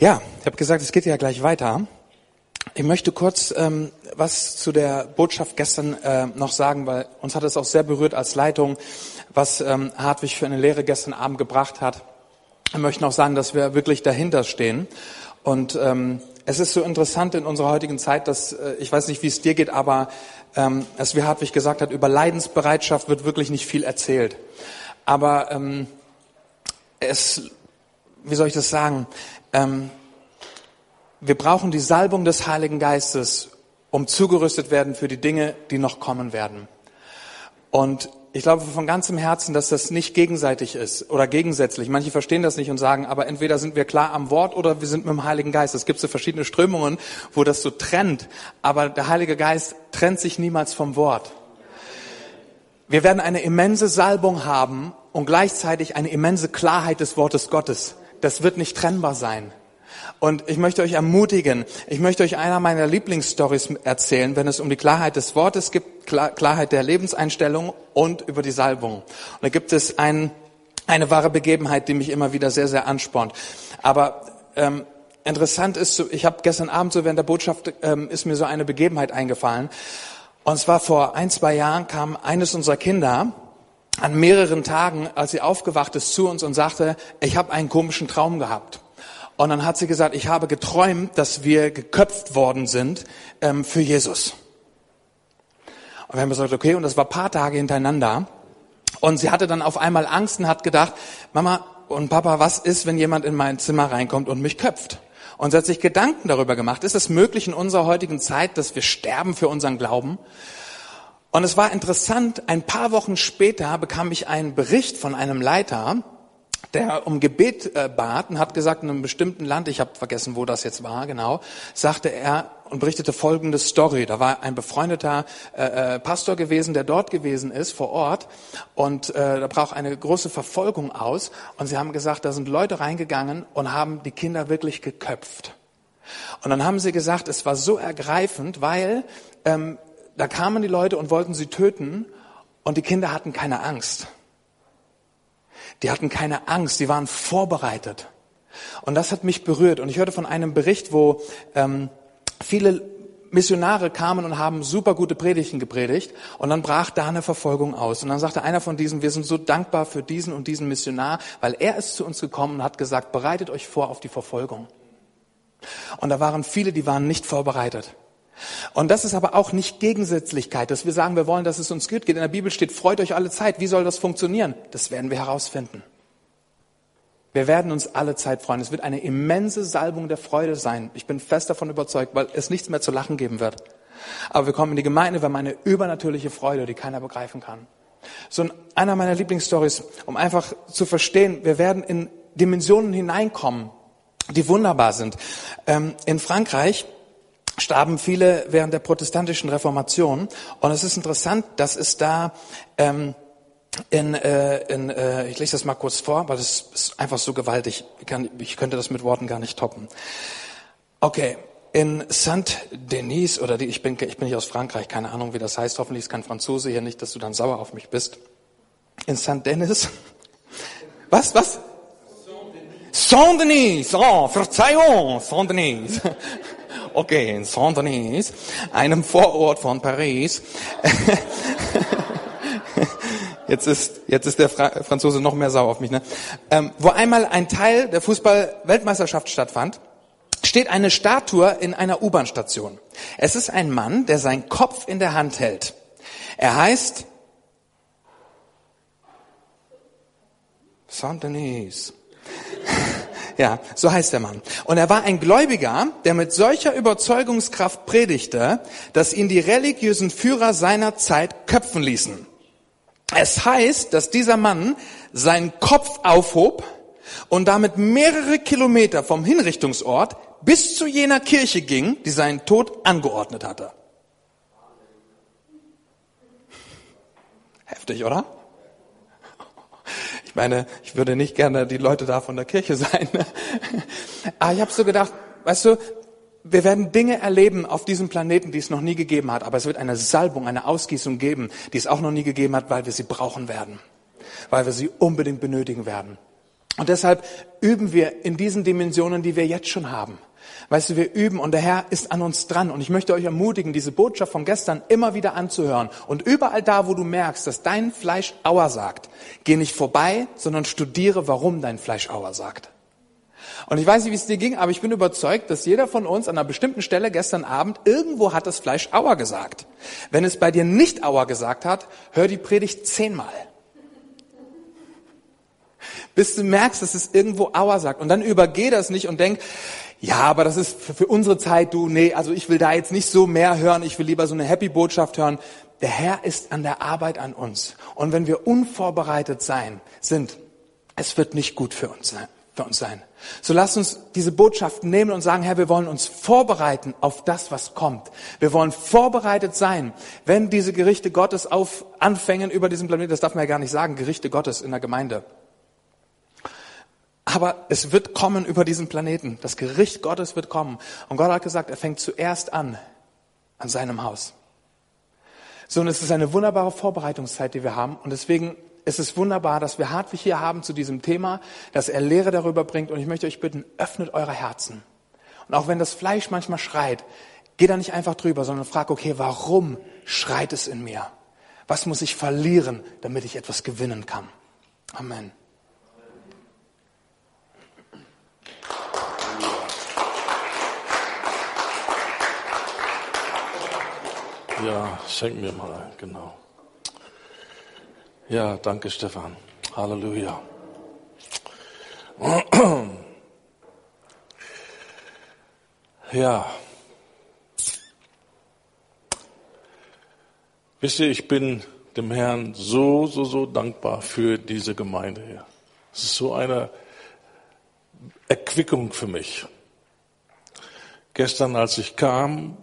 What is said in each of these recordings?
Ja, ich habe gesagt, es geht ja gleich weiter. Ich möchte kurz was zu der Botschaft gestern noch sagen, weil uns hat es auch sehr berührt als Leitung, was Hartwig für eine Lehre gestern Abend gebracht hat. Ich möchte noch sagen, dass wir wirklich dahinter stehen. Und es ist so interessant in unserer heutigen Zeit, dass, ich weiß nicht, wie es dir geht, aber als wie Hartwig gesagt hat, über Leidensbereitschaft wird wirklich nicht viel erzählt. Aber wie soll ich das sagen? Wir brauchen die Salbung des Heiligen Geistes, um zugerüstet werden für die Dinge, die noch kommen werden. Und ich glaube von ganzem Herzen, dass das nicht gegenseitig ist oder gegensätzlich. Manche verstehen das nicht und sagen, aber entweder sind wir klar am Wort oder wir sind mit dem Heiligen Geist. Es gibt so verschiedene Strömungen, wo das so trennt. Aber der Heilige Geist trennt sich niemals vom Wort. Wir werden eine immense Salbung haben und gleichzeitig eine immense Klarheit des Wortes Gottes. Das wird nicht trennbar sein. Und ich möchte euch ermutigen, ich möchte euch einer meiner Lieblingsstories erzählen, wenn es um die Klarheit des Wortes geht, Klarheit der Lebenseinstellung und über die Salbung. Und da gibt es eine wahre Begebenheit, die mich immer wieder sehr, sehr anspornt. Aber interessant ist, ich habe gestern Abend so während der Botschaft, ist mir so eine Begebenheit eingefallen. Und zwar vor 1-2 Jahren kam eines unserer Kinder an mehreren Tagen, als sie aufgewacht ist, zu uns und sagte, ich habe einen komischen Traum gehabt. Und dann hat sie gesagt, ich habe geträumt, dass wir geköpft worden sind für Jesus. Und wir haben gesagt, okay, und das war ein paar Tage hintereinander. Und sie hatte dann auf einmal Angst und hat gedacht, Mama und Papa, was ist, wenn jemand in mein Zimmer reinkommt und mich köpft? Und sie hat sich Gedanken darüber gemacht, ist es möglich in unserer heutigen Zeit, dass wir sterben für unseren Glauben? Und es war interessant, ein paar Wochen später bekam ich einen Bericht von einem Leiter, der um Gebet bat und hat gesagt, in einem bestimmten Land, ich habe vergessen, wo das jetzt war, genau, sagte er und berichtete folgende Story. Da war ein befreundeter Pastor gewesen, der dort gewesen ist, vor Ort, und da brach eine große Verfolgung aus. Und sie haben gesagt, da sind Leute reingegangen und haben die Kinder wirklich geköpft. Und dann haben sie gesagt, es war so ergreifend, weil da kamen die Leute und wollten sie töten und die Kinder hatten keine Angst. Die hatten keine Angst, die waren vorbereitet. Und das hat mich berührt. Und ich hörte von einem Bericht, wo viele Missionare kamen und haben super gute Predigten gepredigt. Und dann brach da eine Verfolgung aus. Und dann sagte einer von diesen, wir sind so dankbar für diesen und diesen Missionar, weil er ist zu uns gekommen und hat gesagt, bereitet euch vor auf die Verfolgung. Und da waren viele, die waren nicht vorbereitet. Und das ist aber auch nicht Gegensätzlichkeit, dass wir sagen, wir wollen, dass es uns gut geht. In der Bibel steht, freut euch alle Zeit. Wie soll das funktionieren? Das werden wir herausfinden. Wir werden uns alle Zeit freuen. Es wird eine immense Salbung der Freude sein. Ich bin fest davon überzeugt, weil es nichts mehr zu lachen geben wird. Aber wir kommen in die Gemeinde, wir haben eine übernatürliche Freude, die keiner begreifen kann. So einer meiner Lieblingsstories, um einfach zu verstehen, wir werden in Dimensionen hineinkommen, die wunderbar sind. In Frankreich starben viele während der protestantischen Reformation. Und es ist interessant, dass es da ich lese das mal kurz vor, weil das ist einfach so gewaltig. Ich könnte das mit Worten gar nicht toppen. Okay, in Saint-Denis, ich bin nicht aus Frankreich, keine Ahnung, wie das heißt. Hoffentlich ist kein Franzose hier, nicht, dass du dann sauer auf mich bist. In Saint-Denis. Was? Saint-Denis, oh, Verzeihung, Saint-Denis. Okay, in Saint-Denis, einem Vorort von Paris. Jetzt ist der Franzose noch mehr sauer auf mich, ne? Wo einmal ein Teil der Fußball-Weltmeisterschaft stattfand, steht eine Statue in einer U-Bahn-Station. Es ist ein Mann, der seinen Kopf in der Hand hält. Er heißt Saint-Denis. Ja, so heißt der Mann. Und er war ein Gläubiger, der mit solcher Überzeugungskraft predigte, dass ihn die religiösen Führer seiner Zeit köpfen ließen. Es heißt, dass dieser Mann seinen Kopf aufhob und damit mehrere Kilometer vom Hinrichtungsort bis zu jener Kirche ging, die seinen Tod angeordnet hatte. Heftig, oder? Ich meine, ich würde nicht gerne die Leute da von der Kirche sein. Aber ich habe so gedacht, weißt du, wir werden Dinge erleben auf diesem Planeten, die es noch nie gegeben hat. Aber es wird eine Salbung, eine Ausgießung geben, die es auch noch nie gegeben hat, weil wir sie brauchen werden. Weil wir sie unbedingt benötigen werden. Und deshalb üben wir in diesen Dimensionen, die wir jetzt schon haben. Weißt du, wir üben und der Herr ist an uns dran. Und ich möchte euch ermutigen, diese Botschaft von gestern immer wieder anzuhören. Und überall da, wo du merkst, dass dein Fleisch Aua sagt, geh nicht vorbei, sondern studiere, warum dein Fleisch Aua sagt. Und ich weiß nicht, wie es dir ging, aber ich bin überzeugt, dass jeder von uns an einer bestimmten Stelle gestern Abend irgendwo hat das Fleisch Aua gesagt. Wenn es bei dir nicht Aua gesagt hat, hör die Predigt 10-mal. Bis du merkst, dass es irgendwo Aua sagt. Und dann übergeh das nicht und denk, ja, aber das ist für unsere Zeit, also ich will da jetzt nicht so mehr hören, ich will lieber so eine Happy-Botschaft hören. Der Herr ist an der Arbeit an uns. Und wenn wir unvorbereitet sind, es wird nicht gut für uns sein. So lasst uns diese Botschaft nehmen und sagen, Herr, wir wollen uns vorbereiten auf das, was kommt. Wir wollen vorbereitet sein, wenn diese Gerichte Gottes anfangen über diesen Planeten. Das darf man ja gar nicht sagen, Gerichte Gottes in der Gemeinde. Aber es wird kommen über diesen Planeten. Das Gericht Gottes wird kommen. Und Gott hat gesagt, er fängt zuerst an seinem Haus. So, und es ist eine wunderbare Vorbereitungszeit, die wir haben. Und deswegen ist es wunderbar, dass wir Hartwig hier haben zu diesem Thema, dass er Lehre darüber bringt. Und ich möchte euch bitten, öffnet eure Herzen. Und auch wenn das Fleisch manchmal schreit, geh da nicht einfach drüber, sondern frag, okay, warum schreit es in mir? Was muss ich verlieren, damit ich etwas gewinnen kann? Amen. Ja, schenk mir mal, genau. Ja, danke Stefan. Halleluja. Ja. Wisst ihr, ich bin dem Herrn so dankbar für diese Gemeinde hier. Es ist so eine Erquickung für mich. Gestern, als ich kam,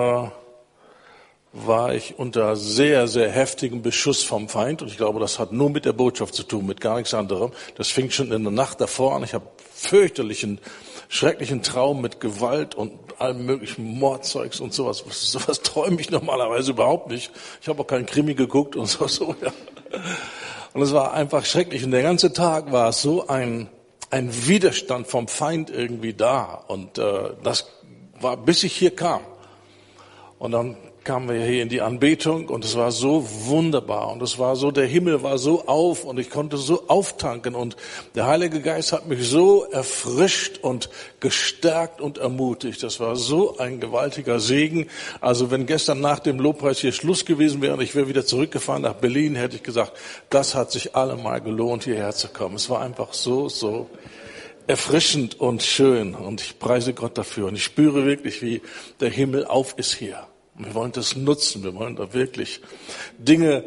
war ich unter sehr, sehr heftigem Beschuss vom Feind. Und ich glaube, das hat nur mit der Botschaft zu tun, mit gar nichts anderem. Das fing schon in der Nacht davor an. Ich habe fürchterlichen, schrecklichen Traum mit Gewalt und allem möglichen Mordzeugs und sowas. Sowas träume ich normalerweise überhaupt nicht. Ich habe auch keinen Krimi geguckt und so. Ja. Und es war einfach schrecklich. Und der ganze Tag war es so ein Widerstand vom Feind irgendwie da. Und das war, bis ich hier kam. Und dann kamen wir hier in die Anbetung und es war so wunderbar und es war so, der Himmel war so auf und ich konnte so auftanken und der Heilige Geist hat mich so erfrischt und gestärkt und ermutigt. Das war so ein gewaltiger Segen. Also wenn gestern nach dem Lobpreis hier Schluss gewesen wäre und ich wäre wieder zurückgefahren nach Berlin, hätte ich gesagt, das hat sich allemal gelohnt, hierher zu kommen. Es war einfach so erfrischend und schön und ich preise Gott dafür und ich spüre wirklich, wie der Himmel auf ist hier. Wir wollen das nutzen, wir wollen da wirklich Dinge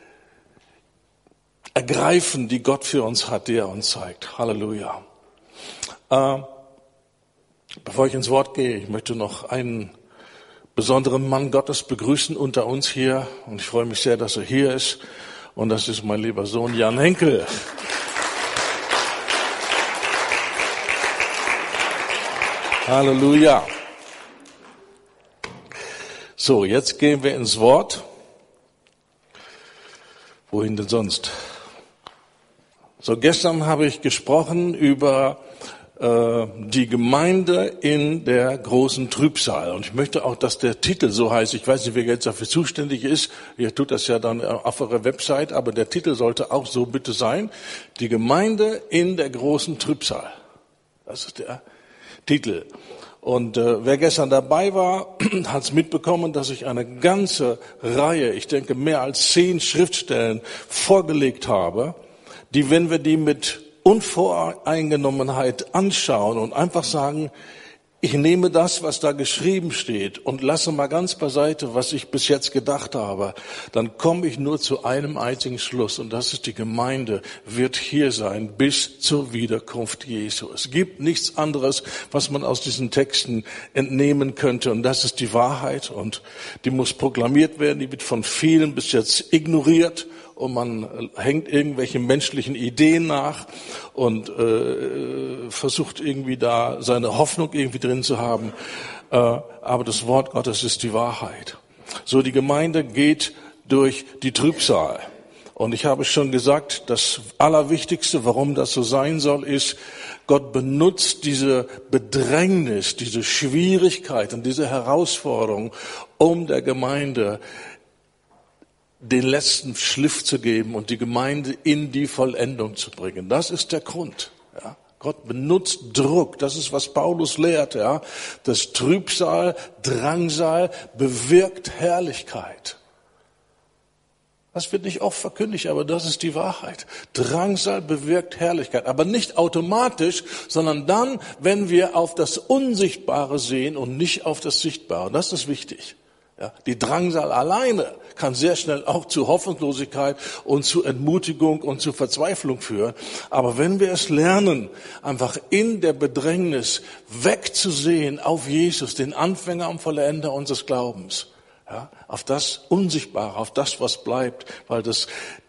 ergreifen, die Gott für uns hat, die er uns zeigt. Halleluja. Bevor ich ins Wort gehe, ich möchte noch einen besonderen Mann Gottes begrüßen unter uns hier und ich freue mich sehr, dass er hier ist und das ist mein lieber Sohn Jan Henkel. Halleluja. So, jetzt gehen wir ins Wort. Wohin denn sonst? So, gestern habe ich gesprochen über die Gemeinde in der großen Trübsal. Und ich möchte auch, dass der Titel so heißt. Ich weiß nicht, wer jetzt dafür zuständig ist. Ihr tut das ja dann auf eurer Website. Aber der Titel sollte auch so bitte sein. Die Gemeinde in der großen Trübsal. Das ist der Titel. Und wer gestern dabei war, hat es mitbekommen, dass ich eine ganze Reihe, ich denke mehr als 10 Schriftstellen vorgelegt habe, die, wenn wir die mit Unvoreingenommenheit anschauen und einfach sagen, ich nehme das, was da geschrieben steht und lasse mal ganz beiseite, was ich bis jetzt gedacht habe, dann komme ich nur zu einem einzigen Schluss und das ist, die Gemeinde wird hier sein bis zur Wiederkunft Jesu. Es gibt nichts anderes, was man aus diesen Texten entnehmen könnte und das ist die Wahrheit und die muss proklamiert werden, die wird von vielen bis jetzt ignoriert. Und man hängt irgendwelchen menschlichen Ideen nach und versucht irgendwie da seine Hoffnung irgendwie drin zu haben. Aber das Wort Gottes ist die Wahrheit. So, die Gemeinde geht durch die Trübsal. Und ich habe schon gesagt, das Allerwichtigste, warum das so sein soll, ist, Gott benutzt diese Bedrängnis, diese Schwierigkeit und diese Herausforderung, um der Gemeinde den letzten Schliff zu geben und die Gemeinde in die Vollendung zu bringen. Das ist der Grund. Ja. Gott benutzt Druck. Das ist, was Paulus lehrt. Ja. Das Trübsal, Drangsal bewirkt Herrlichkeit. Das wird nicht oft verkündigt, aber das ist die Wahrheit. Drangsal bewirkt Herrlichkeit, aber nicht automatisch, sondern dann, wenn wir auf das Unsichtbare sehen und nicht auf das Sichtbare. Das ist wichtig. Ja, die Drangsal alleine kann sehr schnell auch zu Hoffnungslosigkeit und zu Entmutigung und zu Verzweiflung führen. Aber wenn wir es lernen, einfach in der Bedrängnis wegzusehen auf Jesus, den Anfänger und Vollender unseres Glaubens, ja, auf das Unsichtbare, auf das, was bleibt, weil das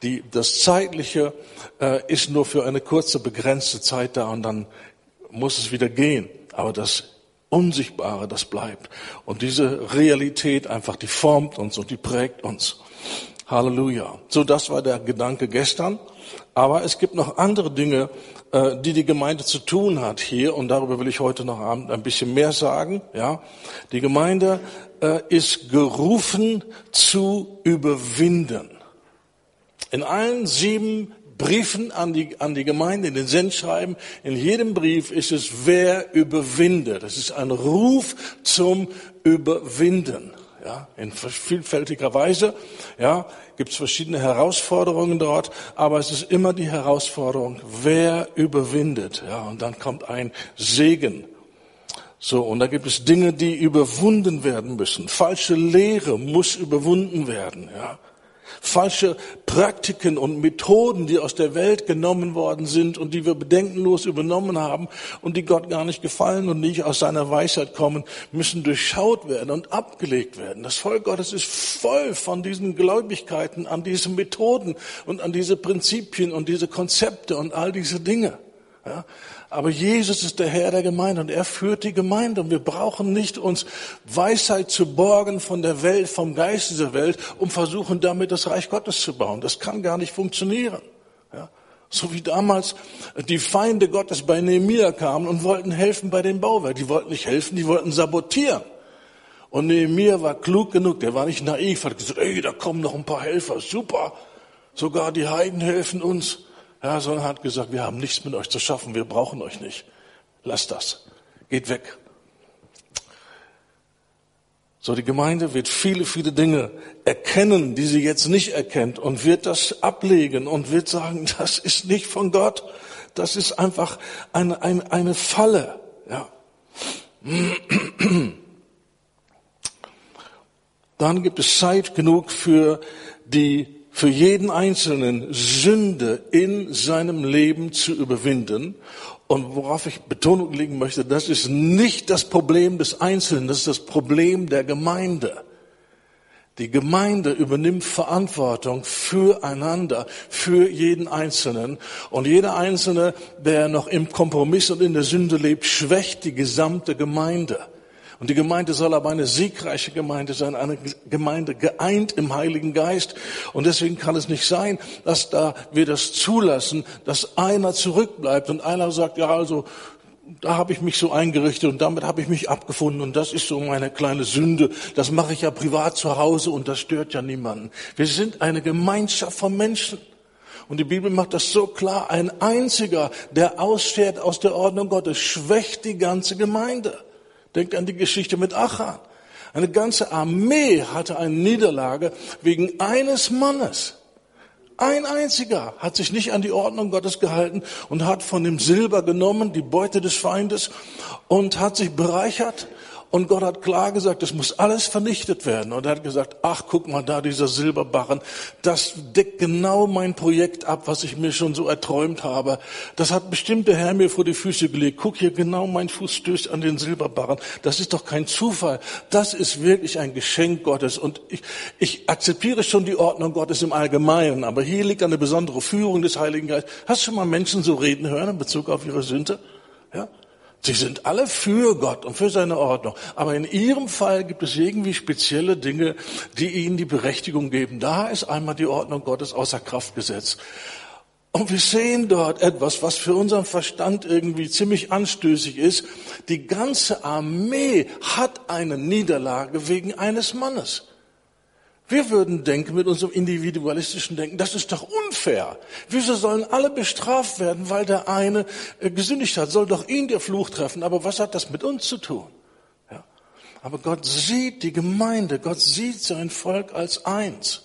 Zeitliche ist nur für eine kurze, begrenzte Zeit da und dann muss es wieder gehen. Aber das Unsichtbare, das bleibt. Und diese Realität einfach, die formt uns und die prägt uns. Halleluja. So, das war der Gedanke gestern. Aber es gibt noch andere Dinge, die die Gemeinde zu tun hat hier. Und darüber will ich heute noch Abend ein bisschen mehr sagen. Ja, die Gemeinde ist gerufen zu überwinden. In allen 7 Briefen an die Gemeinde, in den Sendschreiben, in jedem Brief ist es, wer überwindet. Das ist ein Ruf zum Überwinden. Ja, in vielfältiger Weise, ja, gibt es verschiedene Herausforderungen dort, aber es ist immer die Herausforderung, wer überwindet. Ja, und dann kommt ein Segen. So, und da gibt es Dinge, die überwunden werden müssen. Falsche Lehre muss überwunden werden, ja. Falsche Praktiken und Methoden, die aus der Welt genommen worden sind und die wir bedenkenlos übernommen haben und die Gott gar nicht gefallen und nicht aus seiner Weisheit kommen, müssen durchschaut werden und abgelegt werden. Das Volk Gottes ist voll von diesen Gläubigkeiten, an diese Methoden und an diese Prinzipien und diese Konzepte und all diese Dinge. Ja, aber Jesus ist der Herr der Gemeinde und er führt die Gemeinde und wir brauchen nicht uns Weisheit zu borgen von der Welt, vom Geist dieser Welt, um versuchen damit das Reich Gottes zu bauen. Das kann gar nicht funktionieren. Ja, so wie damals die Feinde Gottes bei Nehemia kamen und wollten helfen bei dem Bauwerk. Die wollten nicht helfen, die wollten sabotieren. Und Nehemia war klug genug, der war nicht naiv, hat gesagt, da kommen noch ein paar Helfer, super, sogar die Heiden helfen uns. Ja, sondern hat gesagt, wir haben nichts mit euch zu schaffen, wir brauchen euch nicht. Lasst das. Geht weg. So, die Gemeinde wird viele, viele Dinge erkennen, die sie jetzt nicht erkennt und wird das ablegen und wird sagen, das ist nicht von Gott. Das ist einfach eine Falle. Ja. Dann gibt es Zeit genug für jeden Einzelnen Sünde in seinem Leben zu überwinden. Und worauf ich Betonung legen möchte, das ist nicht das Problem des Einzelnen, das ist das Problem der Gemeinde. Die Gemeinde übernimmt Verantwortung füreinander, für jeden Einzelnen. Und jeder Einzelne, der noch im Kompromiss und in der Sünde lebt, schwächt die gesamte Gemeinde. Und die Gemeinde soll aber eine siegreiche Gemeinde sein, eine Gemeinde geeint im Heiligen Geist. Und deswegen kann es nicht sein, dass wir das zulassen, dass einer zurückbleibt und einer sagt, ja, also da habe ich mich so eingerichtet und damit habe ich mich abgefunden und das ist so meine kleine Sünde. Das mache ich ja privat zu Hause und das stört ja niemanden. Wir sind eine Gemeinschaft von Menschen. Und die Bibel macht das so klar. Ein einziger, der ausfährt aus der Ordnung Gottes, schwächt die ganze Gemeinde. Denkt an die Geschichte mit Achan. Eine ganze Armee hatte eine Niederlage wegen eines Mannes. Ein einziger hat sich nicht an die Ordnung Gottes gehalten und hat von dem Silber genommen, die Beute des Feindes, und hat sich bereichert. Und Gott hat klar gesagt, das muss alles vernichtet werden. Und er hat gesagt, ach, guck mal da, dieser Silberbarren, das deckt genau mein Projekt ab, was ich mir schon so erträumt habe. Das hat bestimmt der Herr mir vor die Füße gelegt. Guck hier, genau mein Fuß stößt an den Silberbarren. Das ist doch kein Zufall. Das ist wirklich ein Geschenk Gottes. Und ich akzeptiere schon die Ordnung Gottes im Allgemeinen. Aber hier liegt eine besondere Führung des Heiligen Geistes. Hast du schon mal Menschen so reden hören in Bezug auf ihre Sünde? Ja? Sie sind alle für Gott und für seine Ordnung. Aber in ihrem Fall gibt es irgendwie spezielle Dinge, die ihnen die Berechtigung geben. Da ist einmal die Ordnung Gottes außer Kraft gesetzt. Und wir sehen dort etwas, was für unseren Verstand irgendwie ziemlich anstößig ist. Die ganze Armee hat eine Niederlage wegen eines Mannes. Wir würden denken, mit unserem individualistischen Denken, das ist doch unfair. Wieso sollen alle bestraft werden, weil der eine gesündigt hat? Soll doch ihn der Fluch treffen. Aber was hat das mit uns zu tun? Ja. Aber Gott sieht die Gemeinde, Gott sieht sein Volk als eins.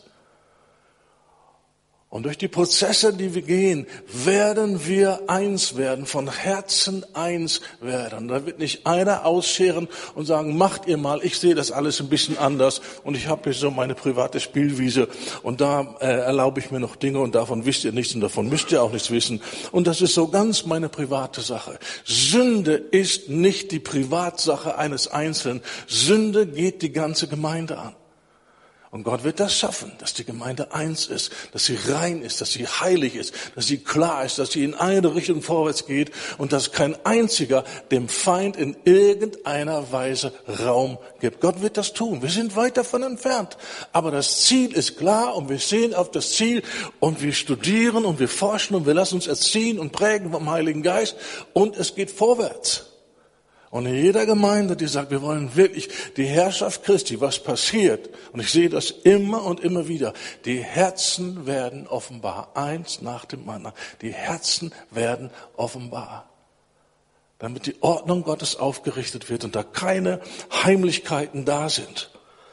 Und durch die Prozesse, die wir gehen, werden wir eins werden, von Herzen eins werden. Da wird nicht einer ausscheren und sagen, macht ihr mal, ich sehe das alles ein bisschen anders und ich habe hier so meine private Spielwiese und da erlaube ich mir noch Dinge und davon wisst ihr nichts und davon müsst ihr auch nichts wissen. Und das ist so ganz meine private Sache. Sünde ist nicht die Privatsache eines Einzelnen. Sünde geht die ganze Gemeinde an. Und Gott wird das schaffen, dass die Gemeinde eins ist, dass sie rein ist, dass sie heilig ist, dass sie klar ist, dass sie in eine Richtung vorwärts geht und dass kein einziger dem Feind in irgendeiner Weise Raum gibt. Gott wird das tun. Wir sind weit davon entfernt. Aber das Ziel ist klar und wir sehen auf das Ziel und wir studieren und wir forschen und wir lassen uns erziehen und prägen vom Heiligen Geist und es geht vorwärts. Und in jeder Gemeinde, die sagt, wir wollen wirklich die Herrschaft Christi, was passiert, und ich sehe das immer und immer wieder, die Herzen werden offenbar, eins nach dem anderen. Die Herzen werden offenbar, damit die Ordnung Gottes aufgerichtet wird und da keine Heimlichkeiten da sind.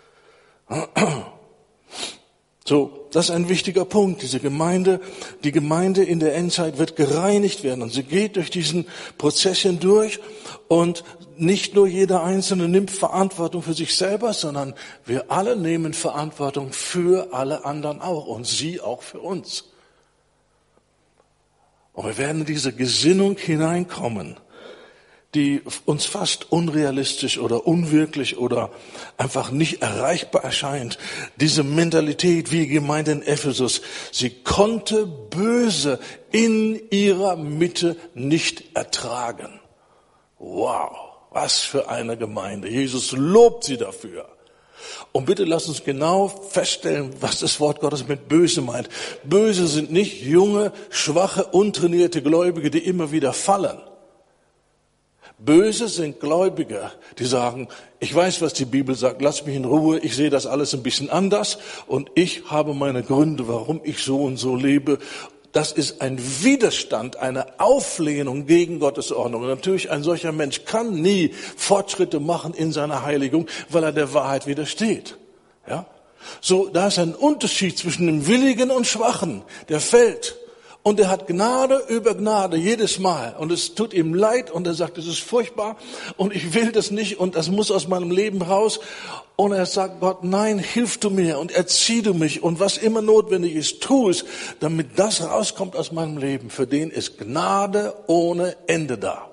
So, das ist ein wichtiger Punkt. Die Gemeinde in der Endzeit wird gereinigt werden und sie geht durch diesen Prozess hindurch und nicht nur jeder Einzelne nimmt Verantwortung für sich selber, sondern wir alle nehmen Verantwortung für alle anderen auch und sie auch für uns. Und wir werden in diese Gesinnung hineinkommen, die uns fast unrealistisch oder unwirklich oder einfach nicht erreichbar erscheint. Diese Mentalität wie die Gemeinde in Ephesus, sie konnte Böse in ihrer Mitte nicht ertragen. Wow, was für eine Gemeinde. Jesus lobt sie dafür. Und bitte lasst uns genau feststellen, was das Wort Gottes mit böse meint. Böse sind nicht junge, schwache, untrainierte Gläubige, die immer wieder fallen. Böse sind Gläubige, die sagen, ich weiß, was die Bibel sagt, lass mich in Ruhe, ich sehe das alles ein bisschen anders und ich habe meine Gründe, warum ich so und so lebe. Das ist ein Widerstand, eine Auflehnung gegen Gottes Ordnung. Und natürlich, ein solcher Mensch kann nie Fortschritte machen in seiner Heiligung, weil er der Wahrheit widersteht. Ja? So, da ist ein Unterschied zwischen dem Willigen und Schwachen, der fällt. Und er hat Gnade über Gnade jedes Mal. Und es tut ihm leid und er sagt, es ist furchtbar und ich will das nicht und das muss aus meinem Leben raus. Und er sagt, Gott, nein, hilf du mir und erzieh du mich und was immer notwendig ist, tu es, damit das rauskommt aus meinem Leben. Für den ist Gnade ohne Ende da.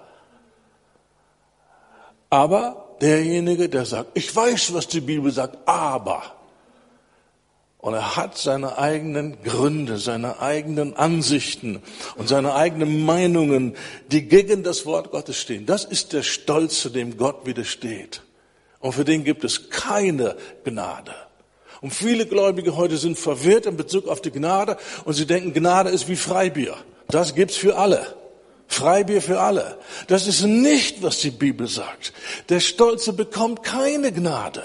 Aber derjenige, der sagt, ich weiß, was die Bibel sagt, aber... Und er hat seine eigenen Gründe, seine eigenen Ansichten und seine eigenen Meinungen, die gegen das Wort Gottes stehen. Das ist der Stolze, dem Gott widersteht. Und für den gibt es keine Gnade. Und viele Gläubige heute sind verwirrt in Bezug auf die Gnade und sie denken, Gnade ist wie Freibier. Das gibt's für alle. Freibier für alle. Das ist nicht, was die Bibel sagt. Der Stolze bekommt keine Gnade.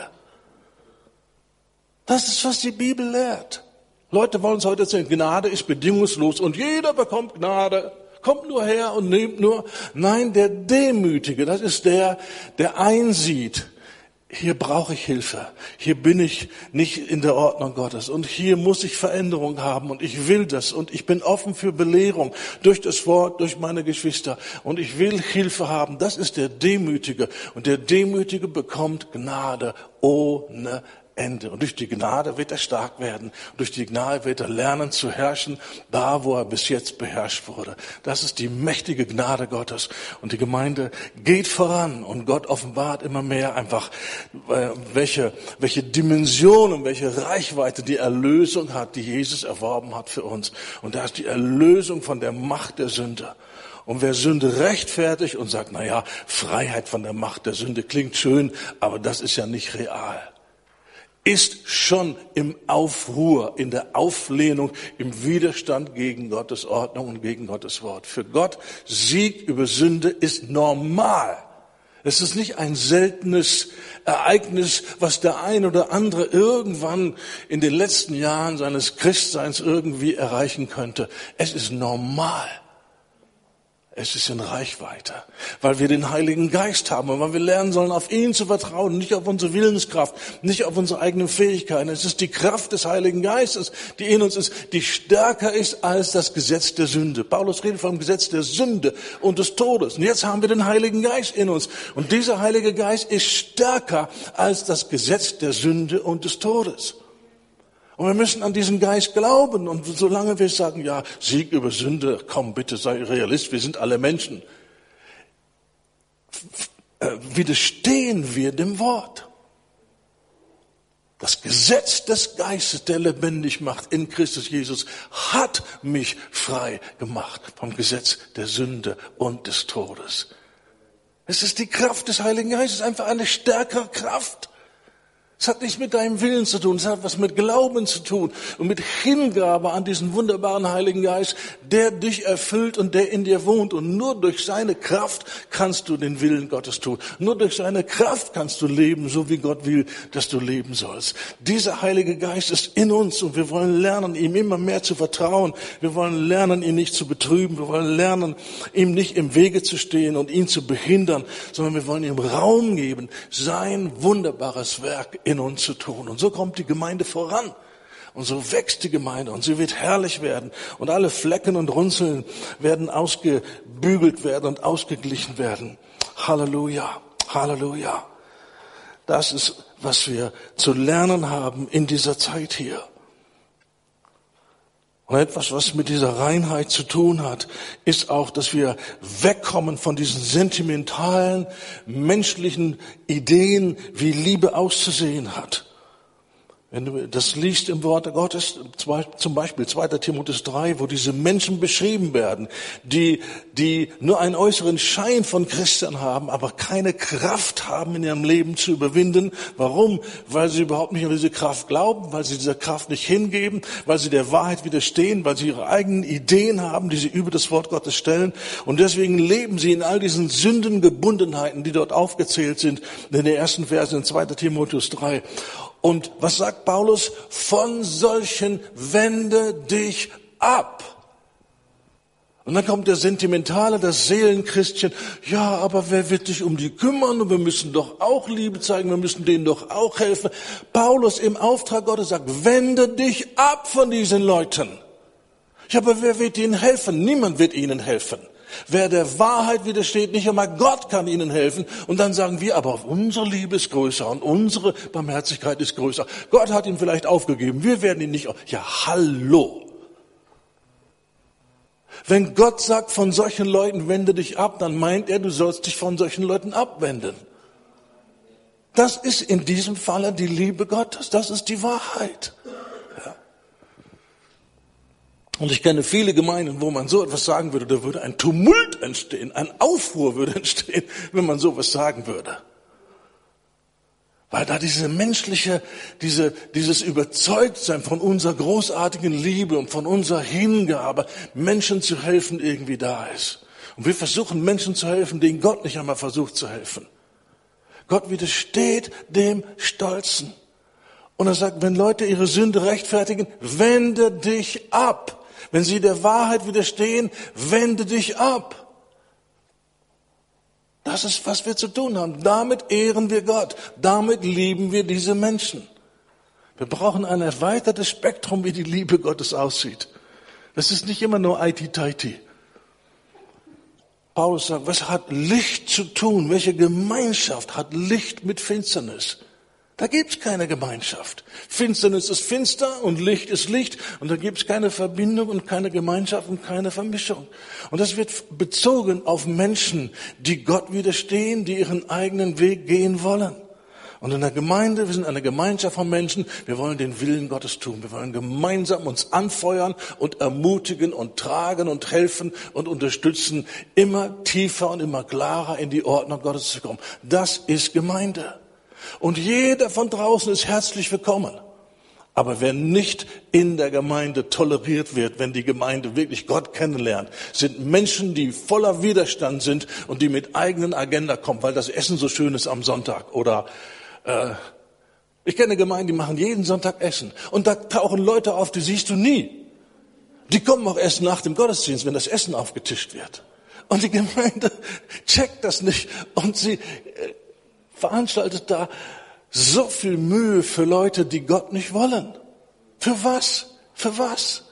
Das ist, was die Bibel lehrt. Leute wollen uns heute erzählen, Gnade ist bedingungslos und jeder bekommt Gnade. Kommt nur her und nehmt nur. Nein, der Demütige, das ist der einsieht, hier brauche ich Hilfe. Hier bin ich nicht in der Ordnung Gottes und hier muss ich Veränderung haben und ich will das und ich bin offen für Belehrung durch das Wort, durch meine Geschwister und ich will Hilfe haben. Das ist der Demütige und der Demütige bekommt Gnade ohne Ende. Und durch die Gnade wird er stark werden. Und durch die Gnade wird er lernen zu herrschen, da wo er bis jetzt beherrscht wurde. Das ist die mächtige Gnade Gottes. Und die Gemeinde geht voran und Gott offenbart immer mehr einfach, welche Dimension und welche Reichweite die Erlösung hat, die Jesus erworben hat für uns. Und da ist die Erlösung von der Macht der Sünde. Und wer Sünde rechtfertigt und sagt, naja, Freiheit von der Macht der Sünde klingt schön, aber das ist ja nicht real, ist schon im Aufruhr, in der Auflehnung, im Widerstand gegen Gottes Ordnung und gegen Gottes Wort. Für Gott, Sieg über Sünde ist normal. Es ist nicht ein seltenes Ereignis, was der ein oder andere irgendwann in den letzten Jahren seines Christseins irgendwie erreichen könnte. Es ist normal. Es ist in Reichweite, weil wir den Heiligen Geist haben und weil wir lernen sollen, auf ihn zu vertrauen, nicht auf unsere Willenskraft, nicht auf unsere eigenen Fähigkeiten. Es ist die Kraft des Heiligen Geistes, die in uns ist, die stärker ist als das Gesetz der Sünde. Paulus redet vom Gesetz der Sünde und des Todes. Und jetzt haben wir den Heiligen Geist in uns. Und dieser Heilige Geist ist stärker als das Gesetz der Sünde und des Todes. Und wir müssen an diesen Geist glauben. Und solange wir sagen, ja, Sieg über Sünde, komm bitte, sei Realist, wir sind alle Menschen, widerstehen wir dem Wort. Das Gesetz des Geistes, der lebendig macht in Christus Jesus, hat mich frei gemacht vom Gesetz der Sünde und des Todes. Es ist die Kraft des Heiligen Geistes, einfach eine stärkere Kraft. Es hat nichts mit deinem Willen zu tun, es hat was mit Glauben zu tun und mit Hingabe an diesen wunderbaren Heiligen Geist, der dich erfüllt und der in dir wohnt. Und nur durch seine Kraft kannst du den Willen Gottes tun. Nur durch seine Kraft kannst du leben, so wie Gott will, dass du leben sollst. Dieser Heilige Geist ist in uns und wir wollen lernen, ihm immer mehr zu vertrauen. Wir wollen lernen, ihn nicht zu betrüben. Wir wollen lernen, ihm nicht im Wege zu stehen und ihn zu behindern, sondern wir wollen ihm Raum geben, sein wunderbares Werk in uns zu tun. Und so kommt die Gemeinde voran. Und so wächst die Gemeinde und sie wird herrlich werden. Und alle Flecken und Runzeln werden ausgebügelt werden und ausgeglichen werden. Halleluja, Halleluja. Das ist, was wir zu lernen haben in dieser Zeit hier. Und etwas, was mit dieser Reinheit zu tun hat, ist auch, dass wir wegkommen von diesen sentimentalen, menschlichen Ideen, wie Liebe auszusehen hat. Wenn du das liest im Wort Gottes, zum Beispiel 2. Timotheus 3, wo diese Menschen beschrieben werden, die nur einen äußeren Schein von Christen haben, aber keine Kraft haben in ihrem Leben zu überwinden. Warum? Weil sie überhaupt nicht an diese Kraft glauben, weil sie dieser Kraft nicht hingeben, weil sie der Wahrheit widerstehen, weil sie ihre eigenen Ideen haben, die sie über das Wort Gottes stellen. Und deswegen leben sie in all diesen Sündengebundenheiten, die dort aufgezählt sind, in den ersten Versen in 2. Timotheus 3. Und was sagt Paulus? Von solchen wende dich ab. Und dann kommt der Sentimentale, das Seelenchristchen. Ja, aber wer wird sich um die kümmern? Und wir müssen doch auch Liebe zeigen, wir müssen denen doch auch helfen. Paulus im Auftrag Gottes sagt, wende dich ab von diesen Leuten. Ja, aber wer wird ihnen helfen? Niemand wird ihnen helfen. Wer der Wahrheit widersteht, nicht einmal Gott kann ihnen helfen. Und dann sagen wir, aber unsere Liebe ist größer und unsere Barmherzigkeit ist größer. Gott hat ihn vielleicht aufgegeben, wir werden ihn nicht. Ja, hallo. Wenn Gott sagt, von solchen Leuten wende dich ab, dann meint er, du sollst dich von solchen Leuten abwenden. Das ist in diesem Falle die Liebe Gottes, das ist die Wahrheit. Und ich kenne viele Gemeinden, wo man so etwas sagen würde, da würde ein Tumult entstehen, ein Aufruhr würde entstehen, wenn man sowas sagen würde. Weil da diese menschliche, dieses Überzeugtsein von unserer großartigen Liebe und von unserer Hingabe, Menschen zu helfen, irgendwie da ist. Und wir versuchen Menschen zu helfen, denen Gott nicht einmal versucht zu helfen. Gott widersteht dem Stolzen. Und er sagt, wenn Leute ihre Sünde rechtfertigen, wende dich ab. Wenn sie der Wahrheit widerstehen, wende dich ab. Das ist, was wir zu tun haben. Damit ehren wir Gott. Damit lieben wir diese Menschen. Wir brauchen ein erweitertes Spektrum, wie die Liebe Gottes aussieht. Das ist nicht immer nur IT-Taiti. Paulus sagt, was hat Licht zu tun? Welche Gemeinschaft hat Licht mit Finsternis? Da gibt's keine Gemeinschaft. Finsternis ist finster und Licht ist Licht. Und da gibt's keine Verbindung und keine Gemeinschaft und keine Vermischung. Und das wird bezogen auf Menschen, die Gott widerstehen, die ihren eigenen Weg gehen wollen. Und in der Gemeinde, wir sind eine Gemeinschaft von Menschen, wir wollen den Willen Gottes tun. Wir wollen gemeinsam uns anfeuern und ermutigen und tragen und helfen und unterstützen, immer tiefer und immer klarer in die Ordnung Gottes zu kommen. Das ist Gemeinde. Und jeder von draußen ist herzlich willkommen. Aber wer nicht in der Gemeinde toleriert wird, wenn die Gemeinde wirklich Gott kennenlernt, sind Menschen, die voller Widerstand sind und die mit eigenen Agenda kommen, weil das Essen so schön ist am Sonntag. Oder ich kenne Gemeinden, die machen jeden Sonntag Essen. Und da tauchen Leute auf, die siehst du nie. Die kommen auch erst nach dem Gottesdienst, wenn das Essen aufgetischt wird. Und die Gemeinde checkt das nicht. Und sie veranstaltet da so viel Mühe für Leute, die Gott nicht wollen. Für was? Für was?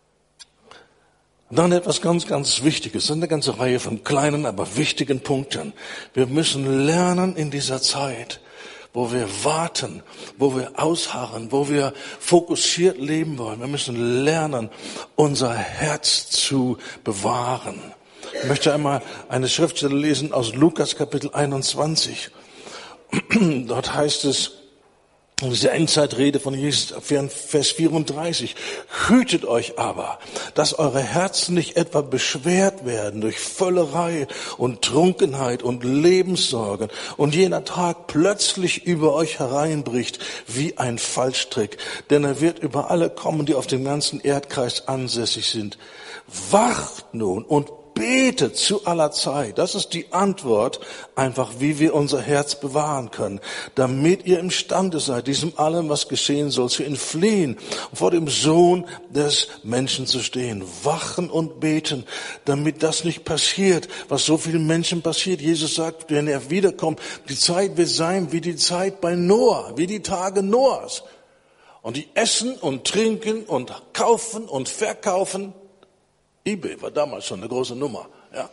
Und dann etwas ganz, ganz Wichtiges. Eine ganze Reihe von kleinen, aber wichtigen Punkten. Wir müssen lernen in dieser Zeit, wo wir warten, wo wir ausharren, wo wir fokussiert leben wollen. Wir müssen lernen, unser Herz zu bewahren. Ich möchte einmal eine Schriftstelle lesen aus Lukas Kapitel 21. Dort heißt es, das ist die Endzeitrede von Jesus, Vers 34. Hütet euch aber, dass eure Herzen nicht etwa beschwert werden durch Völlerei und Trunkenheit und Lebenssorgen und jener Tag plötzlich über euch hereinbricht wie ein Fallstrick. Denn er wird über alle kommen, die auf dem ganzen Erdkreis ansässig sind. Wacht nun und betet zu aller Zeit. Das ist die Antwort, einfach wie wir unser Herz bewahren können, damit ihr imstande seid, diesem allem, was geschehen soll, zu entfliehen und vor dem Sohn des Menschen zu stehen. Wachen und beten, damit das nicht passiert, was so vielen Menschen passiert. Jesus sagt, wenn er wiederkommt, die Zeit wird sein wie die Zeit bei Noah, wie die Tage Noahs. Und die essen und trinken und kaufen und verkaufen. eBay war damals schon eine große Nummer, ja.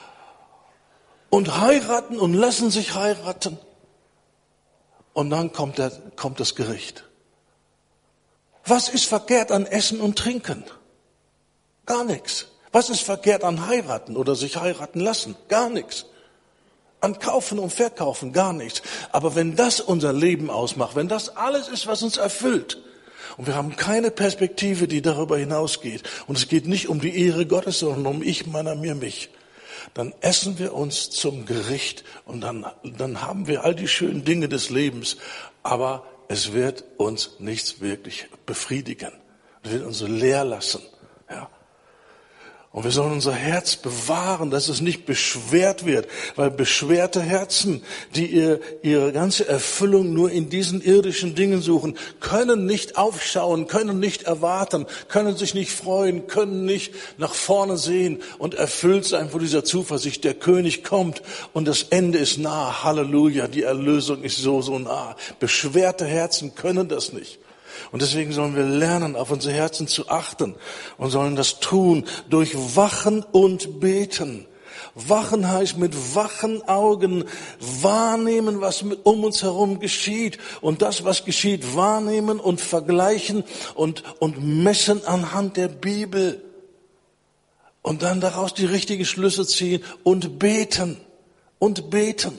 Und heiraten und lassen sich heiraten. Und dann kommt das Gericht. Was ist verkehrt an Essen und Trinken? Gar nichts. Was ist verkehrt an heiraten oder sich heiraten lassen? Gar nichts. An Kaufen und Verkaufen? Gar nichts. Aber wenn das unser Leben ausmacht, wenn das alles ist, was uns erfüllt, und wir haben keine Perspektive, die darüber hinausgeht. Und es geht nicht um die Ehre Gottes, sondern um ich, meiner, mir, mich. Dann essen wir uns zum Gericht und dann haben wir all die schönen Dinge des Lebens. Aber es wird uns nichts wirklich befriedigen. Es wird uns leer lassen. Ja. Und wir sollen unser Herz bewahren, dass es nicht beschwert wird, weil beschwerte Herzen, die ihre ganze Erfüllung nur in diesen irdischen Dingen suchen, können nicht aufschauen, können nicht erwarten, können sich nicht freuen, können nicht nach vorne sehen und erfüllt sein von dieser Zuversicht. Der König kommt und das Ende ist nah. Halleluja, die Erlösung ist so, so nah. Beschwerte Herzen können das nicht. Und deswegen sollen wir lernen, auf unsere Herzen zu achten und sollen das tun durch Wachen und Beten. Wachen heißt mit wachen Augen wahrnehmen, was um uns herum geschieht. Und das, was geschieht, wahrnehmen und vergleichen und messen anhand der Bibel. Und dann daraus die richtigen Schlüsse ziehen und beten. Und beten.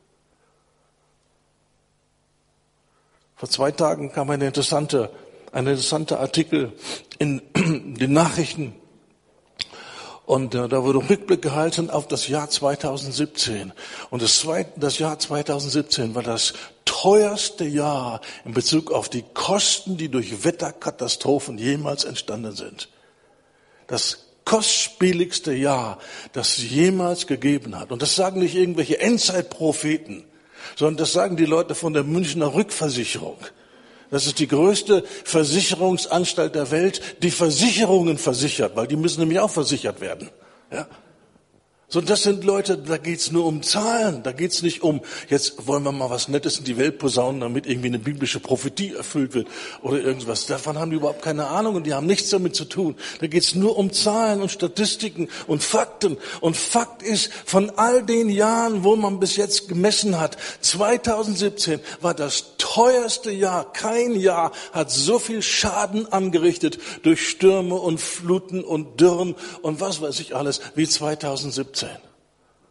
Vor 2 Tagen kam ein interessanter Artikel in den Nachrichten. Und da wurde Rückblick gehalten auf das Jahr 2017. Und das Jahr 2017 war das teuerste Jahr in Bezug auf die Kosten, die durch Wetterkatastrophen jemals entstanden sind. Das kostspieligste Jahr, das es jemals gegeben hat. Und das sagen nicht irgendwelche Endzeitpropheten, sondern das sagen die Leute von der Münchner Rückversicherung. Das ist die größte Versicherungsanstalt der Welt, die Versicherungen versichert, weil die müssen nämlich auch versichert werden. Ja? So, das sind Leute, da geht's nur um Zahlen, da geht's nicht um, jetzt wollen wir mal was Nettes in die Welt posaunen, damit irgendwie eine biblische Prophetie erfüllt wird oder irgendwas. Davon haben die überhaupt keine Ahnung und die haben nichts damit zu tun. Da geht's nur um Zahlen und Statistiken und Fakten. Und Fakt ist, von all den Jahren, wo man bis jetzt gemessen hat, 2017 war das teuerste Jahr. Kein Jahr hat so viel Schaden angerichtet durch Stürme und Fluten und Dürren und was weiß ich alles wie 2017.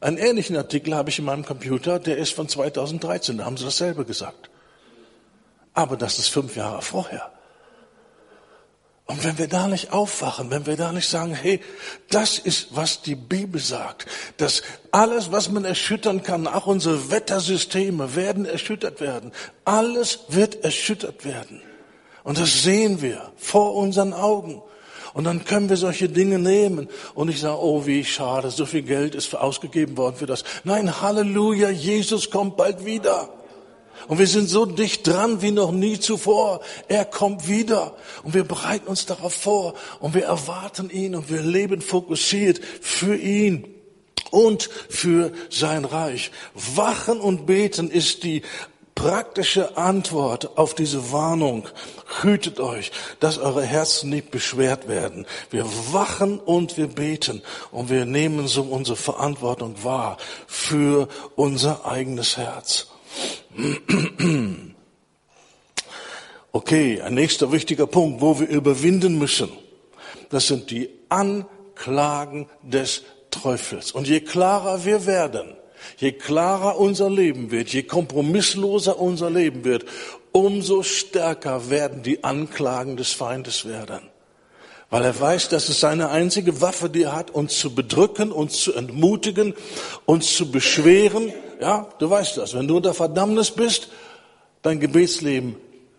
Einen ähnlichen Artikel habe ich in meinem Computer, der ist von 2013, da haben sie dasselbe gesagt. Aber das ist 5 Jahre vorher. Und wenn wir da nicht aufwachen, wenn wir da nicht sagen, hey, das ist, was die Bibel sagt, dass alles, was man erschüttern kann, auch unsere Wettersysteme werden erschüttert werden. Alles wird erschüttert werden. Und das sehen wir vor unseren Augen. Und dann können wir solche Dinge nehmen und nicht sagen, oh, wie schade, so viel Geld ist ausgegeben worden für das. Nein, Halleluja, Jesus kommt bald wieder. Und wir sind so dicht dran wie noch nie zuvor. Er kommt wieder. Und wir bereiten uns darauf vor. Und wir erwarten ihn. Und wir leben fokussiert für ihn und für sein Reich. Wachen und beten ist die praktische Antwort auf diese Warnung. Hütet euch, dass eure Herzen nicht beschwert werden. Wir wachen und wir beten. Und wir nehmen so unsere Verantwortung wahr für unser eigenes Herz. Okay, ein nächster wichtiger Punkt, wo wir überwinden müssen. Das sind die Anklagen des Teufels. Und je klarer wir werden, je klarer unser Leben wird, je kompromissloser unser Leben wird, umso stärker werden die Anklagen des Feindes werden. Weil er weiß, dass es seine einzige Waffe, die er hat, uns zu bedrücken, uns zu entmutigen, uns zu beschweren. Ja, du weißt das. Wenn du unter Verdammnis bist, dein Gebetsleben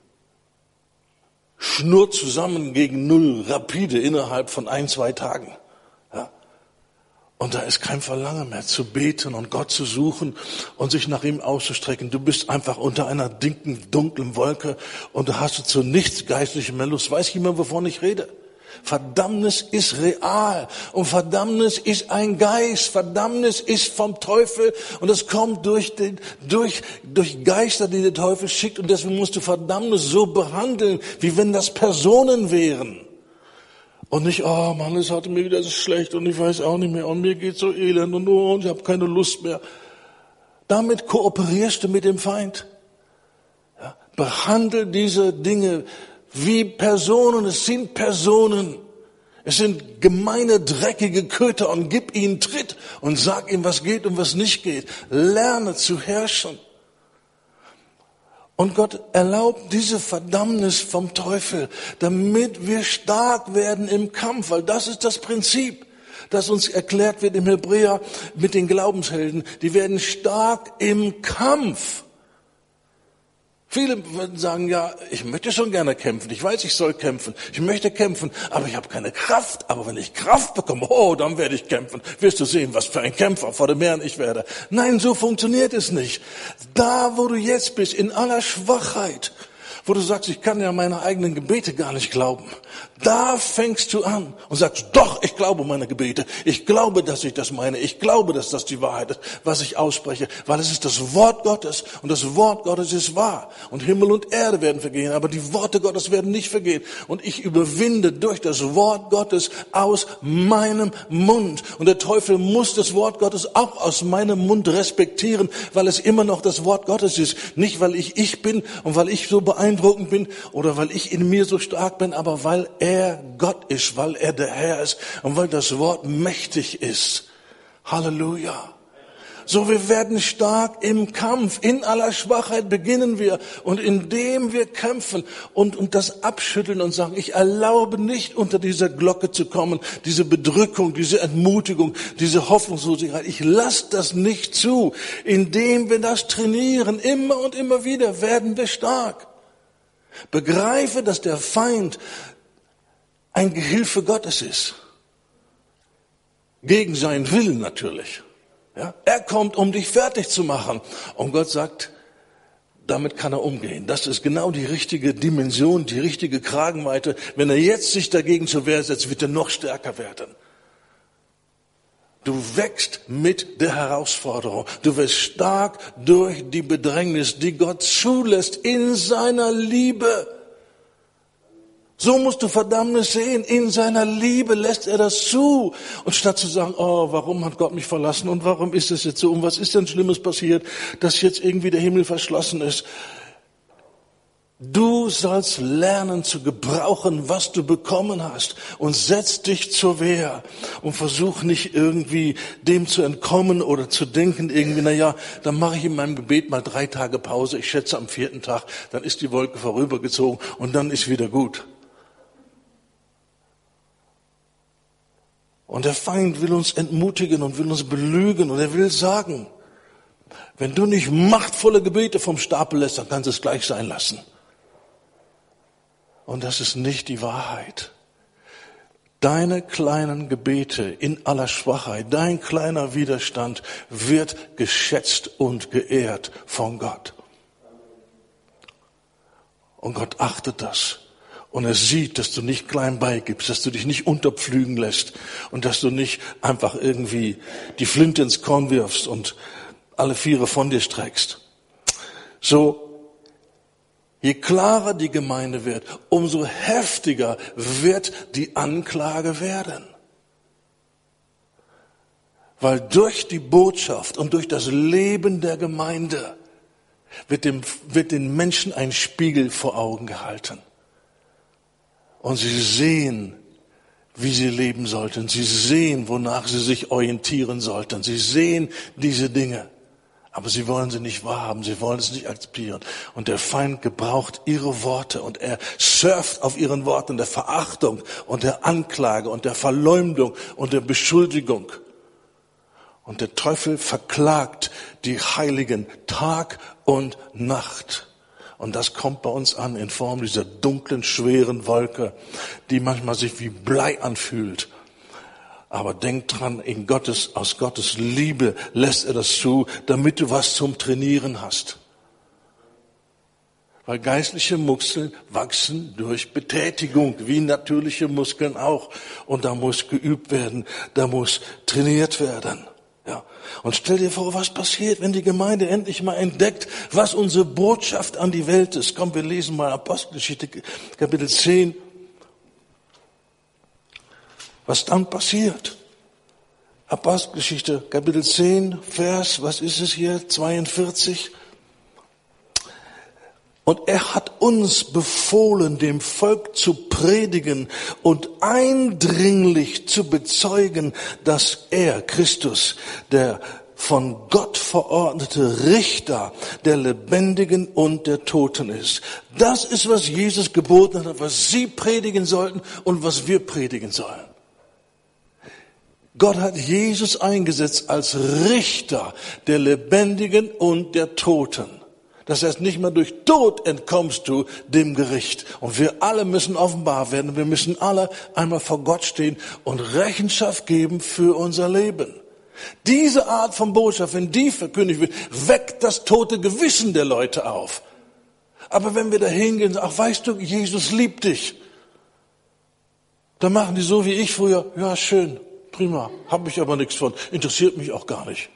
schnurrt zusammen gegen null, rapide, innerhalb von 1-2 Tagen. Ja. Und da ist kein Verlangen mehr zu beten und Gott zu suchen und sich nach ihm auszustrecken. Du bist einfach unter einer dicken, dunklen Wolke und du hast zu nichts Geistlichem mehr Lust. Weiß jemand, wovon ich rede? Verdammnis ist real und Verdammnis ist ein Geist. Verdammnis ist vom Teufel und es kommt durch Geister, die der Teufel schickt, und deswegen musst du Verdammnis so behandeln, wie wenn das Personen wären. Und nicht, oh Mann, es hatte mir wieder so schlecht und ich weiß auch nicht mehr und mir geht's so elend und ich habe keine Lust mehr. Damit kooperierst du mit dem Feind. Ja, behandle diese Dinge wie Personen. Es sind Personen. Es sind gemeine, dreckige Köter und gib ihnen Tritt und sag ihnen, was geht und was nicht geht. Lerne zu herrschen. Und Gott erlaubt diese Verdammnis vom Teufel, damit wir stark werden im Kampf, weil das ist das Prinzip, das uns erklärt wird im Hebräer mit den Glaubenshelden. Die werden stark im Kampf. Viele würden sagen, ja, ich möchte schon gerne kämpfen. Ich weiß, ich soll kämpfen. Ich möchte kämpfen, aber ich habe keine Kraft. Aber wenn ich Kraft bekomme, dann werde ich kämpfen. Wirst du sehen, was für ein Kämpfer vor dem Herrn ich werde. Nein, so funktioniert es nicht. Da, wo du jetzt bist, in aller Schwachheit, wo du sagst, ich kann ja meine eigenen Gebete gar nicht glauben. Da fängst du an und sagst, doch, ich glaube meine Gebete. Ich glaube, dass ich das meine. Ich glaube, dass das die Wahrheit ist, was ich ausspreche. Weil es ist das Wort Gottes und das Wort Gottes ist wahr. Und Himmel und Erde werden vergehen, aber die Worte Gottes werden nicht vergehen. Und ich überwinde durch das Wort Gottes aus meinem Mund. Und der Teufel muss das Wort Gottes auch aus meinem Mund respektieren, weil es immer noch das Wort Gottes ist. Nicht, weil ich bin und weil ich so beeindruckend bin oder weil ich in mir so stark bin, aber weil er Gott ist, weil er der Herr ist und weil das Wort mächtig ist. Halleluja. So, wir werden stark im Kampf. In aller Schwachheit beginnen wir. Und indem wir kämpfen und das abschütteln und sagen, ich erlaube nicht unter dieser Glocke zu kommen, diese Bedrückung, diese Entmutigung, diese Hoffnungslosigkeit. Ich lasse das nicht zu. Indem wir das trainieren, immer und immer wieder, werden wir stark. Begreife, dass der Feind ein Gehilfe Gottes ist. Gegen seinen Willen natürlich. Ja? Er kommt, um dich fertig zu machen. Und Gott sagt, damit kann er umgehen. Das ist genau die richtige Dimension, die richtige Kragenweite. Wenn er jetzt sich dagegen zur Wehr setzt, wird er noch stärker werden. Du wächst mit der Herausforderung. Du wirst stark durch die Bedrängnis, die Gott zulässt in seiner Liebe. So musst du Verdammnis sehen. In seiner Liebe lässt er das zu. Und statt zu sagen, warum hat Gott mich verlassen und warum ist es jetzt so und was ist denn Schlimmes passiert, dass jetzt irgendwie der Himmel verschlossen ist. Du sollst lernen zu gebrauchen, was du bekommen hast, und setz dich zur Wehr und versuch nicht irgendwie dem zu entkommen oder zu denken irgendwie, naja, dann mache ich in meinem Gebet mal 3 Tage Pause, ich schätze am 4. Tag, dann ist die Wolke vorübergezogen und dann ist wieder gut. Und der Feind will uns entmutigen und will uns belügen und er will sagen, wenn du nicht machtvolle Gebete vom Stapel lässt, dann kannst du es gleich sein lassen. Und das ist nicht die Wahrheit. Deine kleinen Gebete in aller Schwachheit, dein kleiner Widerstand wird geschätzt und geehrt von Gott. Und Gott achtet das. Und er sieht, dass du nicht klein beigibst, dass du dich nicht unterpflügen lässt und dass du nicht einfach irgendwie die Flinte ins Korn wirfst und alle Viere von dir streckst. So, je klarer die Gemeinde wird, umso heftiger wird die Anklage werden. Weil durch die Botschaft und durch das Leben der Gemeinde wird den Menschen ein Spiegel vor Augen gehalten. Und sie sehen, wie sie leben sollten. Sie sehen, wonach sie sich orientieren sollten. Sie sehen diese Dinge. Aber sie wollen sie nicht wahrhaben, sie wollen es nicht akzeptieren. Und der Feind gebraucht ihre Worte und er surft auf ihren Worten der Verachtung und der Anklage und der Verleumdung und der Beschuldigung. Und der Teufel verklagt die Heiligen Tag und Nacht. Und das kommt bei uns an in Form dieser dunklen, schweren Wolke, die manchmal sich wie Blei anfühlt. Aber denk dran, aus Gottes Liebe lässt er das zu, damit du was zum Trainieren hast. Weil geistliche Muskeln wachsen durch Betätigung, wie natürliche Muskeln auch. Und da muss geübt werden, da muss trainiert werden. Ja. Und stell dir vor, was passiert, wenn die Gemeinde endlich mal entdeckt, was unsere Botschaft an die Welt ist. Komm, wir lesen mal Apostelgeschichte, Kapitel 10. Was dann passiert? Apostelgeschichte, Kapitel 10, Vers, was ist es hier, 42. Und er hat uns befohlen, dem Volk zu predigen und eindringlich zu bezeugen, dass er, Christus, der von Gott verordnete Richter der Lebendigen und der Toten ist. Das ist, was Jesus geboten hat, was Sie predigen sollten und was wir predigen sollen. Gott hat Jesus eingesetzt als Richter der Lebendigen und der Toten. Das heißt, nicht mehr durch Tod entkommst du dem Gericht. Und wir alle müssen offenbar werden. Wir müssen alle einmal vor Gott stehen und Rechenschaft geben für unser Leben. Diese Art von Botschaft, wenn die verkündigt wird, weckt das tote Gewissen der Leute auf. Aber wenn wir da hingehen und sagen, ach, weißt du, Jesus liebt dich, dann machen die so wie ich früher, ja schön, prima, habe ich aber nichts von, interessiert mich auch gar nicht.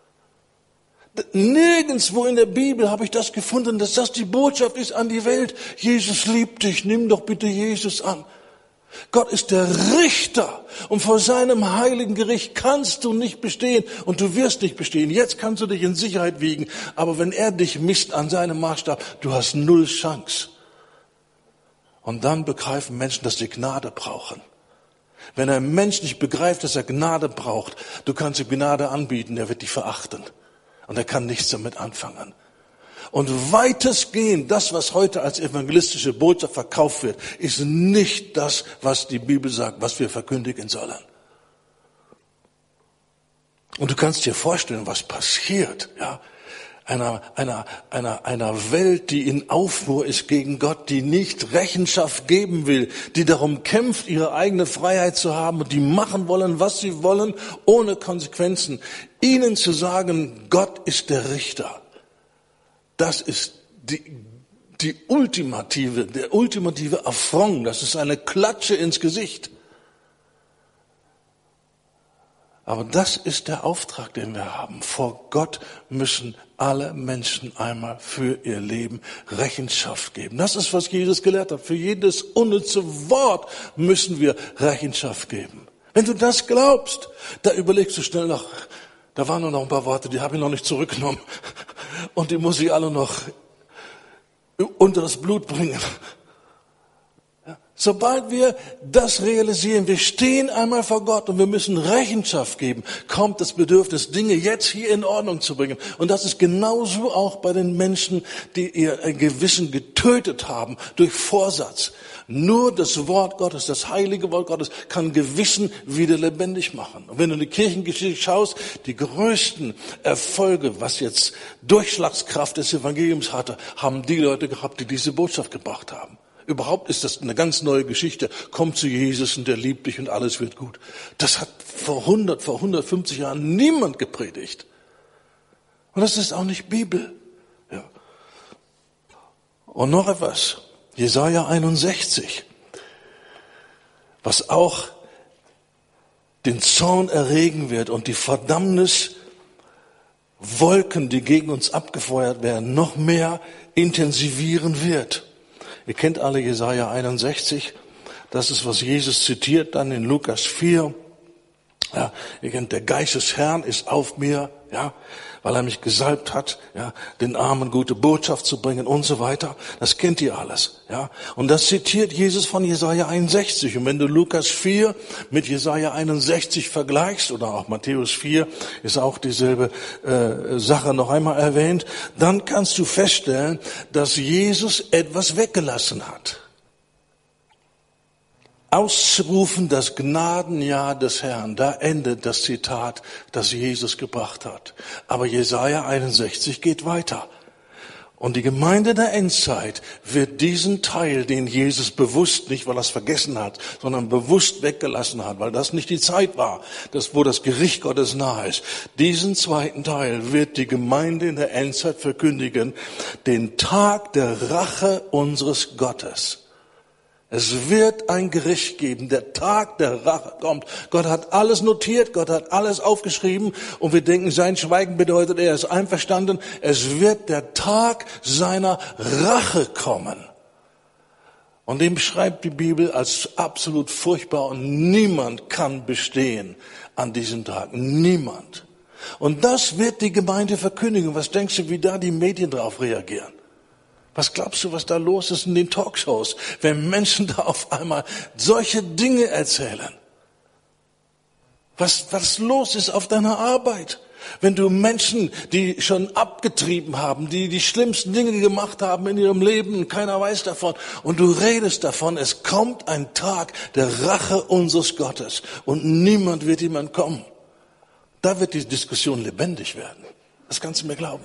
Nirgendwo in der Bibel habe ich das gefunden, dass das die Botschaft ist an die Welt. Jesus liebt dich, nimm doch bitte Jesus an. Gott ist der Richter und vor seinem heiligen Gericht kannst du nicht bestehen und du wirst nicht bestehen. Jetzt kannst du dich in Sicherheit wiegen, aber wenn er dich misst an seinem Maßstab, du hast 0 Chance. Und dann begreifen Menschen, dass sie Gnade brauchen. Wenn ein Mensch nicht begreift, dass er Gnade braucht, du kannst ihm Gnade anbieten, der wird dich verachten. Und er kann nichts damit anfangen. Und weitestgehend, das, was heute als evangelistische Botschaft verkauft wird, ist nicht das, was die Bibel sagt, was wir verkündigen sollen. Und du kannst dir vorstellen, was passiert, ja. Einer Welt, die in Aufruhr ist gegen Gott, die nicht Rechenschaft geben will, die darum kämpft, ihre eigene Freiheit zu haben und die machen wollen, was sie wollen, ohne Konsequenzen. Ihnen zu sagen, Gott ist der Richter, das ist der ultimative Affront, das ist eine Klatsche ins Gesicht. Aber das ist der Auftrag, den wir haben. Vor Gott müssen alle Menschen einmal für ihr Leben Rechenschaft geben. Das ist, was Jesus gelehrt hat. Für jedes unnütze Wort müssen wir Rechenschaft geben. Wenn du das glaubst, da überlegst du schnell noch, da waren noch ein paar Worte, die habe ich noch nicht zurückgenommen. Und die muss ich alle noch unter das Blut bringen. Sobald wir das realisieren, wir stehen einmal vor Gott und wir müssen Rechenschaft geben, kommt das Bedürfnis, Dinge jetzt hier in Ordnung zu bringen. Und das ist genauso auch bei den Menschen, die ihr Gewissen getötet haben durch Vorsatz. Nur das Wort Gottes, das heilige Wort Gottes, kann Gewissen wieder lebendig machen. Und wenn du in die Kirchengeschichte schaust, die größten Erfolge, was jetzt Durchschlagskraft des Evangeliums hatte, haben die Leute gehabt, die diese Botschaft gebracht haben. Überhaupt ist das eine ganz neue Geschichte. Komm zu Jesus und der liebt dich und alles wird gut. Das hat vor 150 Jahren niemand gepredigt. Und das ist auch nicht Bibel. Ja. Und noch etwas. Jesaja 61. Was auch den Zorn erregen wird und die Verdammniswolken, die gegen uns abgefeuert werden, noch mehr intensivieren wird. Ihr kennt alle Jesaja 61. Das ist, was Jesus zitiert dann in Lukas 4. Ja, ihr kennt, der Geist des Herrn ist auf mir, ja, weil er mich gesalbt hat, ja, den Armen gute Botschaft zu bringen und so weiter. Das kennt ihr alles, ja. Und das zitiert Jesus von Jesaja 61. Und wenn du Lukas 4 mit Jesaja 61 vergleichst, oder auch Matthäus 4, ist auch dieselbe Sache noch einmal erwähnt, dann kannst du feststellen, dass Jesus etwas weggelassen hat. Ausrufen das Gnadenjahr des Herrn. Da endet das Zitat, das Jesus gebracht hat. Aber Jesaja 61 geht weiter. Und die Gemeinde der Endzeit wird diesen Teil, den Jesus bewusst, nicht weil er es vergessen hat, sondern bewusst weggelassen hat, weil das nicht die Zeit war, wo das Gericht Gottes nahe ist. Diesen zweiten Teil wird die Gemeinde in der Endzeit verkündigen, den Tag der Rache unseres Gottes. Es wird ein Gericht geben. Der Tag der Rache kommt. Gott hat alles notiert, Gott hat alles aufgeschrieben und wir denken, sein Schweigen bedeutet, er ist einverstanden. Es wird der Tag seiner Rache kommen. Und den beschreibt die Bibel als absolut furchtbar und niemand kann bestehen an diesem Tag. Niemand. Und das wird die Gemeinde verkündigen. Was denkst du, wie da die Medien drauf reagieren? Was glaubst du, was da los ist in den Talkshows, wenn Menschen da auf einmal solche Dinge erzählen? Was los ist auf deiner Arbeit? Wenn du Menschen, die schon abgetrieben haben, die die schlimmsten Dinge gemacht haben in ihrem Leben und keiner weiß davon und du redest davon, es kommt ein Tag der Rache unseres Gottes und niemand wird ihm entkommen. Da wird die Diskussion lebendig werden. Das kannst du mir glauben.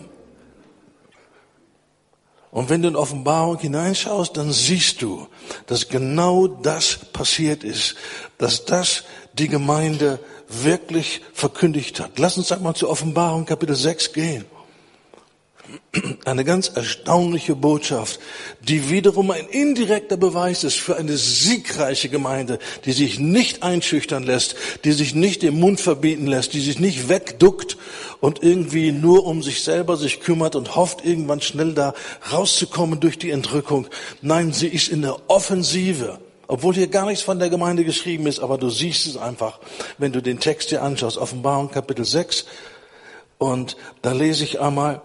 Und wenn du in Offenbarung hineinschaust, dann siehst du, dass genau das passiert ist, dass das die Gemeinde wirklich verkündigt hat. Lass uns einmal zur Offenbarung Kapitel 6 gehen. Eine ganz erstaunliche Botschaft, die wiederum ein indirekter Beweis ist für eine siegreiche Gemeinde, die sich nicht einschüchtern lässt, die sich nicht den Mund verbieten lässt, die sich nicht wegduckt und irgendwie nur um sich selber sich kümmert und hofft, irgendwann schnell da rauszukommen durch die Entrückung. Nein, sie ist in der Offensive. Obwohl hier gar nichts von der Gemeinde geschrieben ist, aber du siehst es einfach, wenn du den Text dir anschaust. Offenbarung Kapitel 6 und da lese ich einmal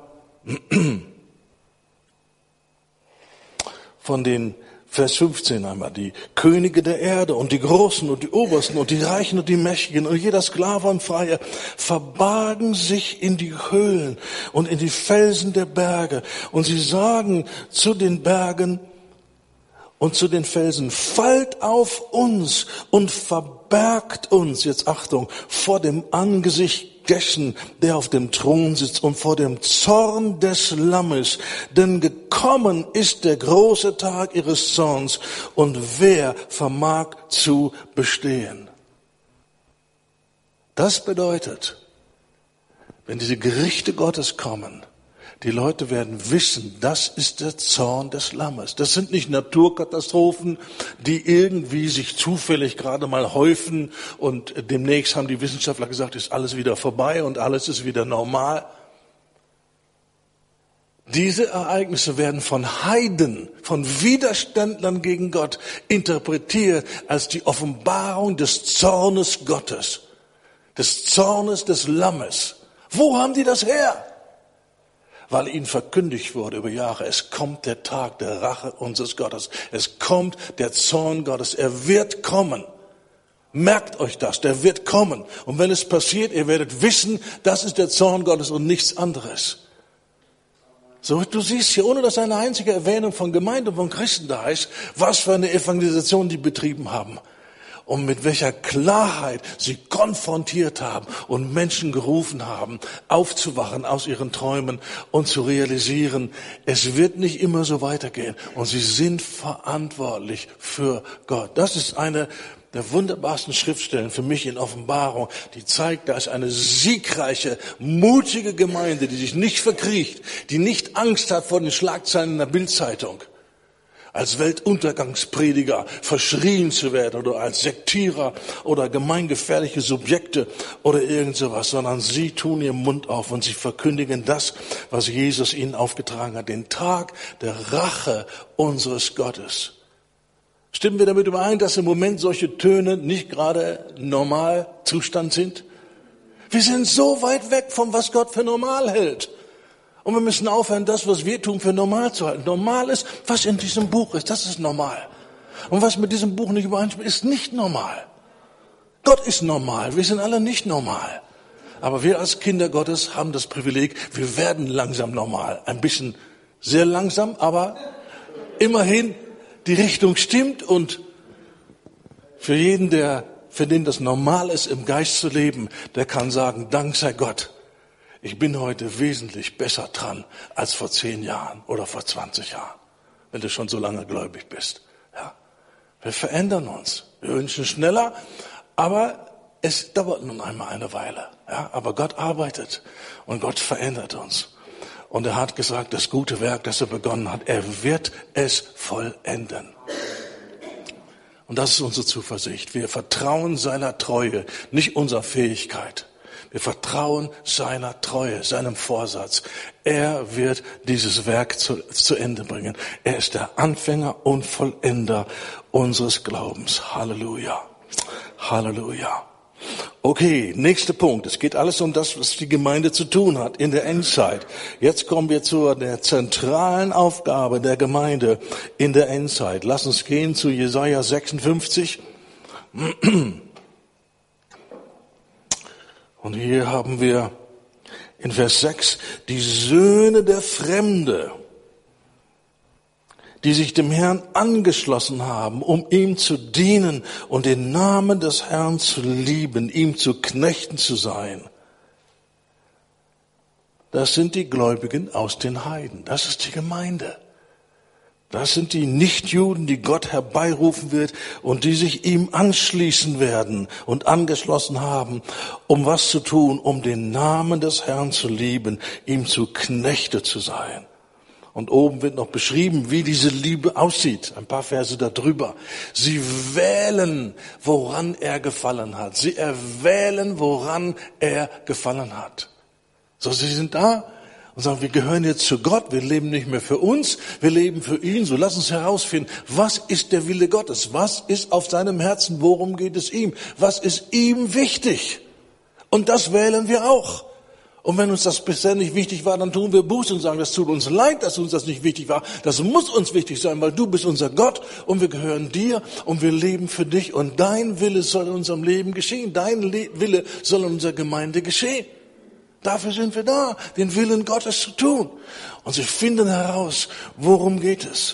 von den Vers 15 einmal, die Könige der Erde und die Großen und die Obersten und die Reichen und die Mächtigen und jeder Sklave und Freier verbargen sich in die Höhlen und in die Felsen der Berge und sie sagen zu den Bergen und zu den Felsen, fallt auf uns und verbergt uns, jetzt Achtung, vor dem Angesicht dessen, der auf dem Thron sitzt und vor dem Zorn des Lammes, denn gekommen ist der große Tag ihres Zorns und wer vermag zu bestehen? Das bedeutet, wenn diese Gerichte Gottes kommen, die Leute werden wissen, das ist der Zorn des Lammes. Das sind nicht Naturkatastrophen, die irgendwie sich zufällig gerade mal häufen und demnächst haben die Wissenschaftler gesagt, ist alles wieder vorbei und alles ist wieder normal. Diese Ereignisse werden von Heiden, von Widerständlern gegen Gott interpretiert als die Offenbarung des Zornes Gottes, des Zornes des Lammes. Wo haben die das her? weil ihnen verkündigt wurde über Jahre, es kommt der Tag der Rache unseres Gottes. Es kommt der Zorn Gottes. Er wird kommen. Merkt euch das, der wird kommen. Und wenn es passiert, ihr werdet wissen, das ist der Zorn Gottes und nichts anderes. So, du siehst hier, ohne dass eine einzige Erwähnung von Gemeinde und von Christen da ist, was für eine Evangelisation die betrieben haben. Und mit welcher Klarheit sie konfrontiert haben und Menschen gerufen haben, aufzuwachen aus ihren Träumen und zu realisieren, es wird nicht immer so weitergehen. Und sie sind verantwortlich für Gott. Das ist eine der wunderbarsten Schriftstellen für mich in Offenbarung, die zeigt, da ist eine siegreiche, mutige Gemeinde, die sich nicht verkriecht, die nicht Angst hat vor den Schlagzeilen in der Bildzeitung, als Weltuntergangsprediger verschrien zu werden oder als Sektierer oder gemeingefährliche Subjekte oder irgend sowas, sondern sie tun ihren Mund auf und sie verkündigen das, was Jesus ihnen aufgetragen hat, den Tag der Rache unseres Gottes. Stimmen wir damit überein, dass im Moment solche Töne nicht gerade Normalzustand sind? Wir sind so weit weg vom, was Gott für normal hält. Und wir müssen aufhören, das, was wir tun, für normal zu halten. Normal ist, was in diesem Buch ist, das ist normal. Und was mit diesem Buch nicht übereinstimmt, ist nicht normal. Gott ist normal, wir sind alle nicht normal. Aber wir als Kinder Gottes haben das Privileg, wir werden langsam normal. Ein bisschen sehr langsam, aber immerhin die Richtung stimmt. Und für jeden, für den das normal ist, im Geist zu leben, der kann sagen, Dank sei Gott. Ich bin heute wesentlich besser dran als vor 10 Jahren oder vor 20 Jahren, wenn du schon so lange gläubig bist. Ja. Wir verändern uns. Wir wünschen schneller, aber es dauert nun einmal eine Weile. Ja. Aber Gott arbeitet und Gott verändert uns. Und er hat gesagt, das gute Werk, das er begonnen hat, er wird es vollenden. Und das ist unsere Zuversicht. Wir vertrauen seiner Treue, nicht unserer Fähigkeit. Wir vertrauen seiner Treue, seinem Vorsatz. Er wird dieses Werk zu Ende bringen. Er ist der Anfänger und Vollender unseres Glaubens. Halleluja. Halleluja. Okay, nächster Punkt. Es geht alles um das, was die Gemeinde zu tun hat in der Endzeit. Jetzt kommen wir zu der zentralen Aufgabe der Gemeinde in der Endzeit. Lass uns gehen zu Jesaja 56. Und hier haben wir in Vers 6 die Söhne der Fremde, die sich dem Herrn angeschlossen haben, um ihm zu dienen und den Namen des Herrn zu lieben, ihm zu Knechten zu sein. Das sind die Gläubigen aus den Heiden. Das ist die Gemeinde. Das sind die Nichtjuden, die Gott herbeirufen wird und die sich ihm anschließen werden und angeschlossen haben, um was zu tun, um den Namen des Herrn zu lieben, ihm zu Knechte zu sein. Und oben wird noch beschrieben, wie diese Liebe aussieht. Ein paar Verse darüber. Sie wählen, woran er gefallen hat. Sie erwählen, woran er gefallen hat. So, sie sind da und sagen, wir gehören jetzt zu Gott. Wir leben nicht mehr für uns, wir leben für ihn. So, lass uns herausfinden, was ist der Wille Gottes? Was ist auf seinem Herzen? Worum geht es ihm? Was ist ihm wichtig? Und das wählen wir auch. Und wenn uns das bisher nicht wichtig war, dann tun wir Buße und sagen, das tut uns leid, dass uns das nicht wichtig war. Das muss uns wichtig sein, weil du bist unser Gott und wir gehören dir und wir leben für dich. Und dein Wille soll in unserem Leben geschehen. Dein Wille soll in unserer Gemeinde geschehen. Dafür sind wir da, den Willen Gottes zu tun. Und sie finden heraus, worum geht es.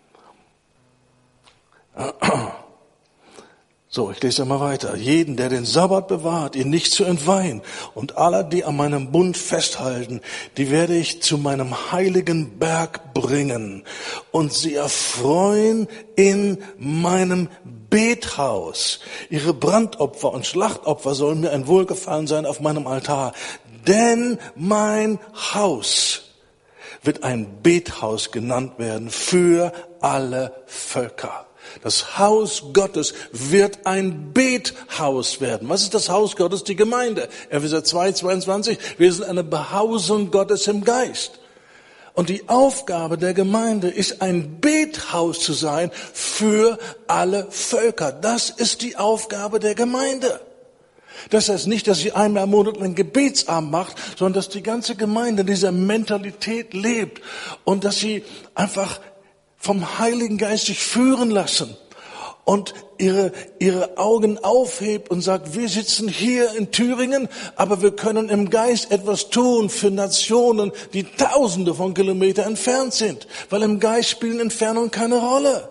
So, ich lese mal weiter. Jeden, der den Sabbat bewahrt, ihn nicht zu entweihen, und alle, die an meinem Bund festhalten, die werde ich zu meinem heiligen Berg bringen und sie erfreuen in meinem Bethaus. Ihre Brandopfer und Schlachtopfer sollen mir ein Wohlgefallen sein auf meinem Altar. Denn mein Haus wird ein Bethaus genannt werden für alle Völker. Das Haus Gottes wird ein Bethaus werden. Was ist das Haus Gottes? Die Gemeinde. Epheser 2:22. Wir sind eine Behausung Gottes im Geist. Und die Aufgabe der Gemeinde ist, ein Bethaus zu sein für alle Völker. Das ist die Aufgabe der Gemeinde. Das heißt nicht, dass sie einmal im Monat einen Gebetsabend macht, sondern dass die ganze Gemeinde dieser Mentalität lebt und dass sie einfach vom Heiligen Geist sich führen lassen und ihre Augen aufhebt und sagt, wir sitzen hier in Thüringen, aber wir können im Geist etwas tun für Nationen, die Tausende von Kilometern entfernt sind, weil im Geist spielen Entfernungen keine Rolle.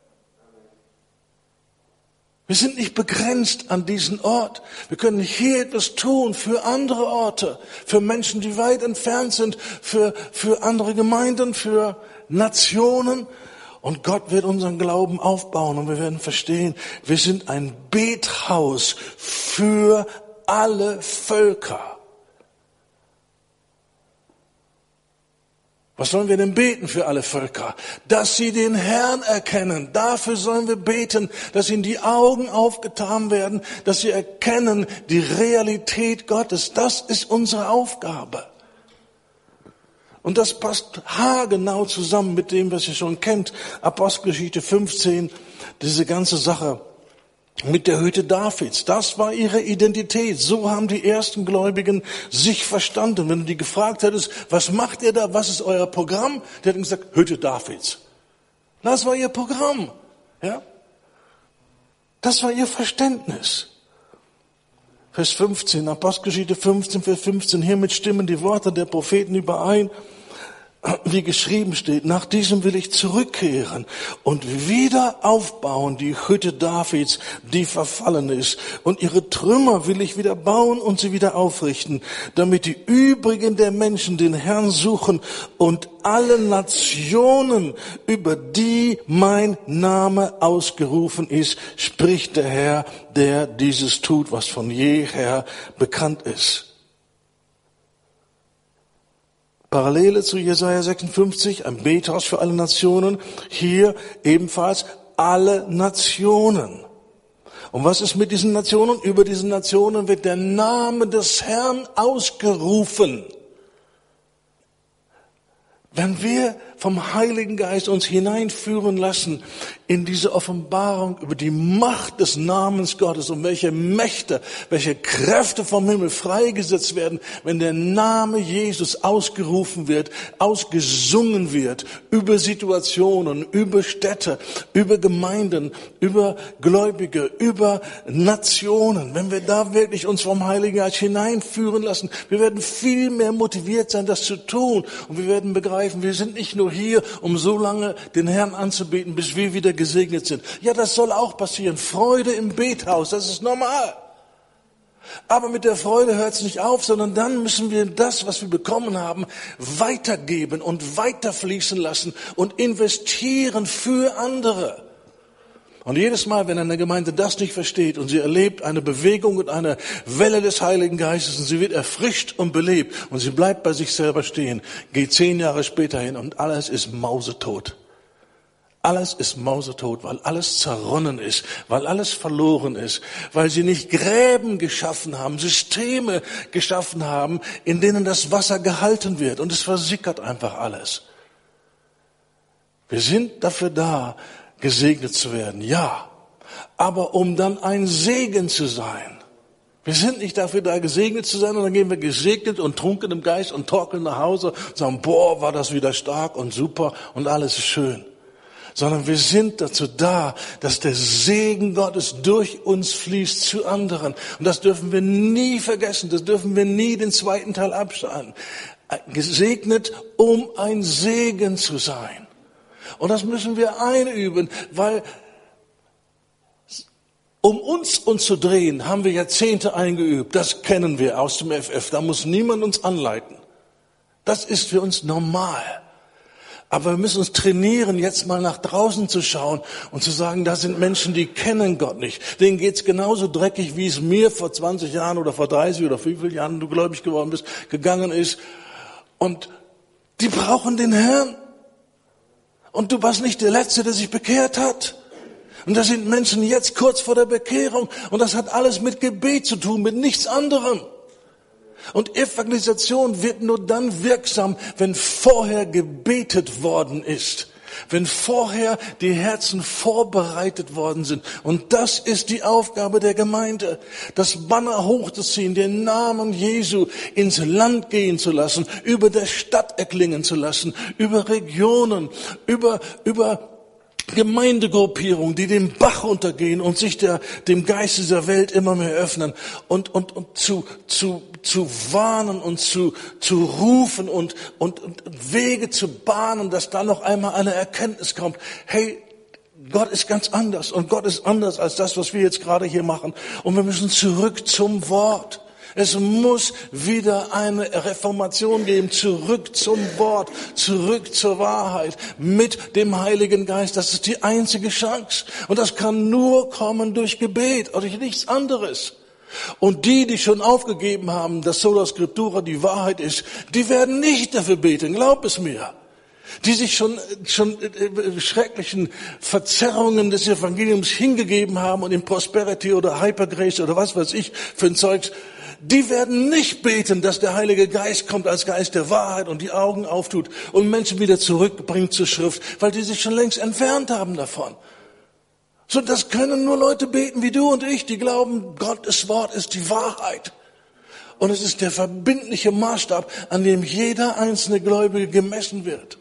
Wir sind nicht begrenzt an diesen Ort. Wir können hier etwas tun für andere Orte, für Menschen, die weit entfernt sind, für andere Gemeinden, für Nationen. Und Gott wird unseren Glauben aufbauen und wir werden verstehen, wir sind ein Bethaus für alle Völker. Was sollen wir denn beten für alle Völker? Dass sie den Herrn erkennen. Dafür sollen wir beten, dass ihnen die Augen aufgetan werden, dass sie erkennen die Realität Gottes. Das ist unsere Aufgabe. Und das passt haargenau zusammen mit dem, was ihr schon kennt. Apostelgeschichte 15, diese ganze Sache mit der Hütte Davids. Das war ihre Identität. So haben die ersten Gläubigen sich verstanden. Wenn du die gefragt hättest, was macht ihr da, was ist euer Programm? Die hätten gesagt, Hütte Davids. Das war ihr Programm. Ja? Das war ihr Verständnis. Vers 15, Apostelgeschichte 15, Vers 15. Hiermit stimmen die Worte der Propheten überein, wie geschrieben steht, nach diesem will ich zurückkehren und wieder aufbauen die Hütte Davids, die verfallen ist. Und ihre Trümmer will ich wieder bauen und sie wieder aufrichten, damit die übrigen der Menschen den Herrn suchen und alle Nationen, über die mein Name ausgerufen ist, spricht der Herr, der dieses tut, was von jeher bekannt ist. Parallele zu Jesaja 56, ein Bethaus für alle Nationen, hier ebenfalls alle Nationen. Und was ist mit diesen Nationen? Über diesen Nationen wird der Name des Herrn ausgerufen. Wenn wir vom Heiligen Geist uns hineinführen lassen in diese Offenbarung über die Macht des Namens Gottes und welche Mächte, welche Kräfte vom Himmel freigesetzt werden, wenn der Name Jesus ausgerufen wird, ausgesungen wird, über Situationen, über Städte, über Gemeinden, über Gläubige, über Nationen, wenn wir da wirklich uns vom Heiligen Geist hineinführen lassen, wir werden viel mehr motiviert sein, das zu tun und wir werden begreifen, wir sind nicht nur hier, um so lange den Herrn anzubeten, bis wir wieder gesegnet sind. Ja, das soll auch passieren. Freude im Bethaus, das ist normal. Aber mit der Freude hört es nicht auf, sondern dann müssen wir das, was wir bekommen haben, weitergeben und weiterfließen lassen und investieren für andere. Und jedes Mal, wenn eine Gemeinde das nicht versteht und sie erlebt eine Bewegung und eine Welle des Heiligen Geistes und sie wird erfrischt und belebt und sie bleibt bei sich selber stehen, geht 10 Jahre später hin und alles ist mausetot. Alles ist mausetot, weil alles zerronnen ist, weil alles verloren ist, weil sie nicht Gräben geschaffen haben, Systeme geschaffen haben, in denen das Wasser gehalten wird und es versickert einfach alles. Wir sind dafür da, gesegnet zu werden, ja, aber um dann ein Segen zu sein. Wir sind nicht dafür da, gesegnet zu sein, und dann gehen wir gesegnet und trunken im Geist und torkeln nach Hause und sagen, boah, war das wieder stark und super und alles ist schön. Sondern wir sind dazu da, dass der Segen Gottes durch uns fließt zu anderen. Und das dürfen wir nie vergessen, das dürfen wir nie den zweiten Teil abschalten. Gesegnet, um ein Segen zu sein. Und das müssen wir einüben, weil um uns zu drehen, haben wir Jahrzehnte eingeübt. Das kennen wir aus dem FF. Da muss niemand uns anleiten. Das ist für uns normal. Aber wir müssen uns trainieren, jetzt mal nach draußen zu schauen und zu sagen, da sind Menschen, die kennen Gott nicht. Denen geht's genauso dreckig, wie es mir vor 20 Jahren oder vor 30 oder wie vielen Jahren du gläubig geworden bist, gegangen ist. Und die brauchen den Herrn. Und du warst nicht der Letzte, der sich bekehrt hat. Und da sind Menschen jetzt kurz vor der Bekehrung. Und das hat alles mit Gebet zu tun, mit nichts anderem. Und Evangelisation wird nur dann wirksam, wenn vorher gebetet worden ist. Wenn vorher die Herzen vorbereitet worden sind. Und das ist die Aufgabe der Gemeinde, das Banner hochzuziehen, den Namen Jesu ins Land gehen zu lassen, über der Stadt erklingen zu lassen, über Regionen, über Gemeindegruppierungen, die den Bach untergehen und sich dem Geist dieser Welt immer mehr öffnen und zu warnen und zu rufen und Wege zu bahnen, dass da noch einmal eine Erkenntnis kommt. Hey, Gott ist ganz anders und Gott ist anders als das, was wir jetzt gerade hier machen. Und wir müssen zurück zum Wort. Es muss wieder eine Reformation geben, zurück zum Wort, zurück zur Wahrheit, mit dem Heiligen Geist. Das ist die einzige Chance. Und das kann nur kommen durch Gebet oder durch nichts anderes. Und die schon aufgegeben haben, dass Sola Scriptura die Wahrheit ist, die werden nicht dafür beten, glaub es mir. Die sich schon schrecklichen Verzerrungen des Evangeliums hingegeben haben und in Prosperity oder Hypergrace oder was weiß ich für ein Zeugs, die werden nicht beten, dass der Heilige Geist kommt als Geist der Wahrheit und die Augen auftut und Menschen wieder zurückbringt zur Schrift, weil die sich schon längst entfernt haben davon. So, das können nur Leute beten wie du und ich, die glauben, Gottes Wort ist die Wahrheit. Und es ist der verbindliche Maßstab, an dem jeder einzelne Gläubige gemessen wird.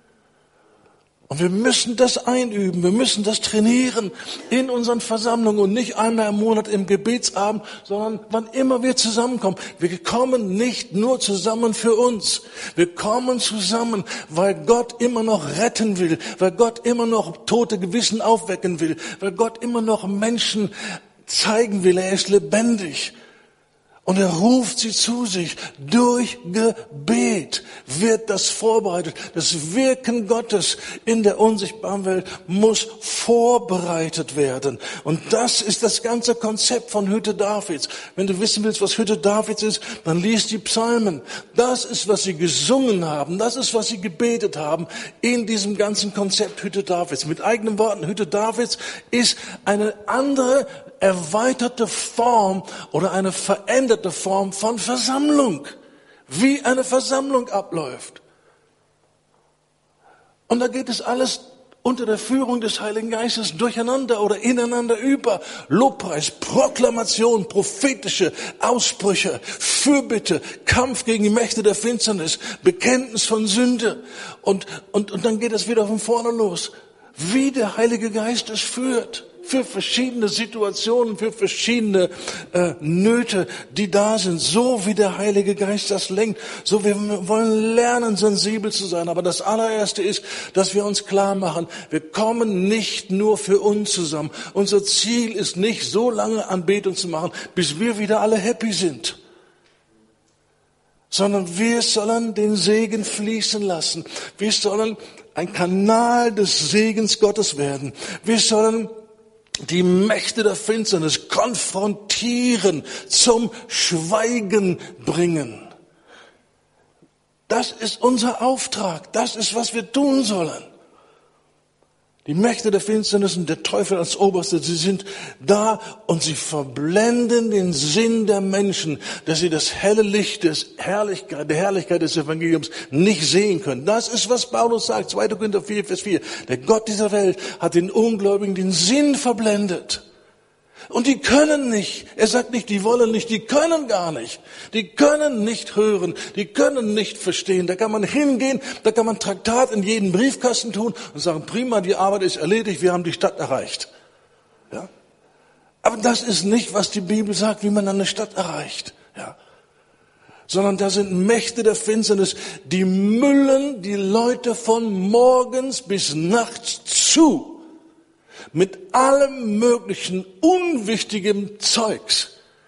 Und wir müssen das einüben, wir müssen das trainieren in unseren Versammlungen und nicht einmal im Monat im Gebetsabend, sondern wann immer wir zusammenkommen. Wir kommen nicht nur zusammen für uns, wir kommen zusammen, weil Gott immer noch retten will, weil Gott immer noch tote Gewissen aufwecken will, weil Gott immer noch Menschen zeigen will, er ist lebendig. Und er ruft sie zu sich. Durch Gebet wird das vorbereitet. Das Wirken Gottes in der unsichtbaren Welt muss vorbereitet werden. Und das ist das ganze Konzept von Hütte Davids. Wenn du wissen willst, was Hütte Davids ist, dann lies die Psalmen. Das ist, was sie gesungen haben. Das ist, was sie gebetet haben in diesem ganzen Konzept Hütte Davids. Mit eigenen Worten, Hütte Davids ist eine andere, erweiterte Form oder eine veränderte Form von Versammlung, wie eine Versammlung abläuft. Und da geht es alles unter der Führung des Heiligen Geistes durcheinander oder ineinander über. Lobpreis, Proklamation, prophetische Aussprüche, Fürbitte, Kampf gegen die Mächte der Finsternis, Bekenntnis von Sünde. Und dann geht es wieder von vorne los, wie der Heilige Geist es führt. Für verschiedene Situationen, für verschiedene Nöte, die da sind, so wie der Heilige Geist das lenkt. So, wir wollen lernen, sensibel zu sein. Aber das allererste ist, dass wir uns klar machen, wir kommen nicht nur für uns zusammen. Unser Ziel ist nicht, so lange Anbetung zu machen, bis wir wieder alle happy sind. Sondern wir sollen den Segen fließen lassen. Wir sollen ein Kanal des Segens Gottes werden. Wir sollen die Mächte der Finsternis konfrontieren, zum Schweigen bringen. Das ist unser Auftrag. Das ist, was wir tun sollen. Die Mächte der Finsternis und der Teufel als Oberste, sie sind da und sie verblenden den Sinn der Menschen, dass sie das helle Licht der Herrlichkeit des Evangeliums nicht sehen können. Das ist, was Paulus sagt, 2. Korinther 4, Vers 4. Der Gott dieser Welt hat den Ungläubigen den Sinn verblendet. Und die können nicht. Er sagt nicht, die wollen nicht, die können gar nicht. Die können nicht hören, die können nicht verstehen. Da kann man hingehen, da kann man Traktat in jeden Briefkasten tun und sagen, prima, die Arbeit ist erledigt, wir haben die Stadt erreicht. Ja? Aber das ist nicht, was die Bibel sagt, wie man eine Stadt erreicht. Ja? Sondern da sind Mächte der Finsternis, die müllen die Leute von morgens bis nachts zu. Mit allem möglichen unwichtigem Zeugs,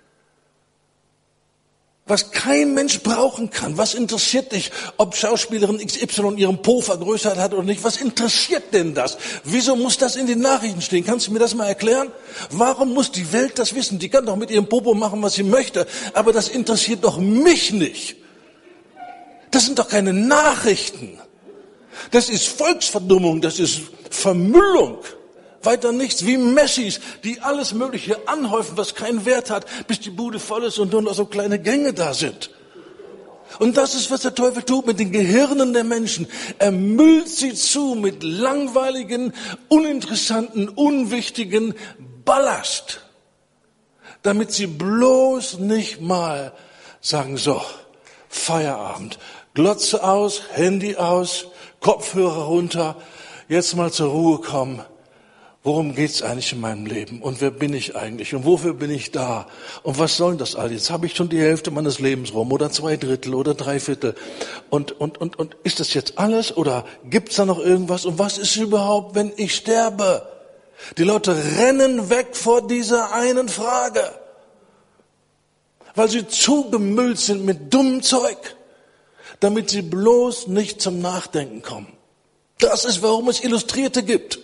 was kein Mensch brauchen kann. Was interessiert dich, ob Schauspielerin XY ihren Po vergrößert hat oder nicht? Was interessiert denn das? Wieso muss das in den Nachrichten stehen? Kannst du mir das mal erklären? Warum muss die Welt das wissen? Die kann doch mit ihrem Popo machen, was sie möchte, aber das interessiert doch mich nicht. Das sind doch keine Nachrichten. Das ist Volksverdummung, das ist Vermüllung. Weiter nichts, wie Messis, die alles Mögliche anhäufen, was keinen Wert hat, bis die Bude voll ist und nur noch so kleine Gänge da sind. Und das ist, was der Teufel tut mit den Gehirnen der Menschen. Er müllt sie zu mit langweiligen, uninteressanten, unwichtigen Ballast, damit sie bloß nicht mal sagen, so, Feierabend, Glotze aus, Handy aus, Kopfhörer runter, jetzt mal zur Ruhe kommen. Worum geht's eigentlich in meinem Leben? Und wer bin ich eigentlich? Und wofür bin ich da? Und was soll das all? Jetzt habe ich schon die Hälfte meines Lebens rum oder 2/3 oder 3/4. Und ist das jetzt alles? Oder gibt's da noch irgendwas? Und was ist überhaupt, wenn ich sterbe? Die Leute rennen weg vor dieser einen Frage, weil sie zugemüllt sind mit dummem Zeug, damit sie bloß nicht zum Nachdenken kommen. Das ist, warum es Illustrierte gibt.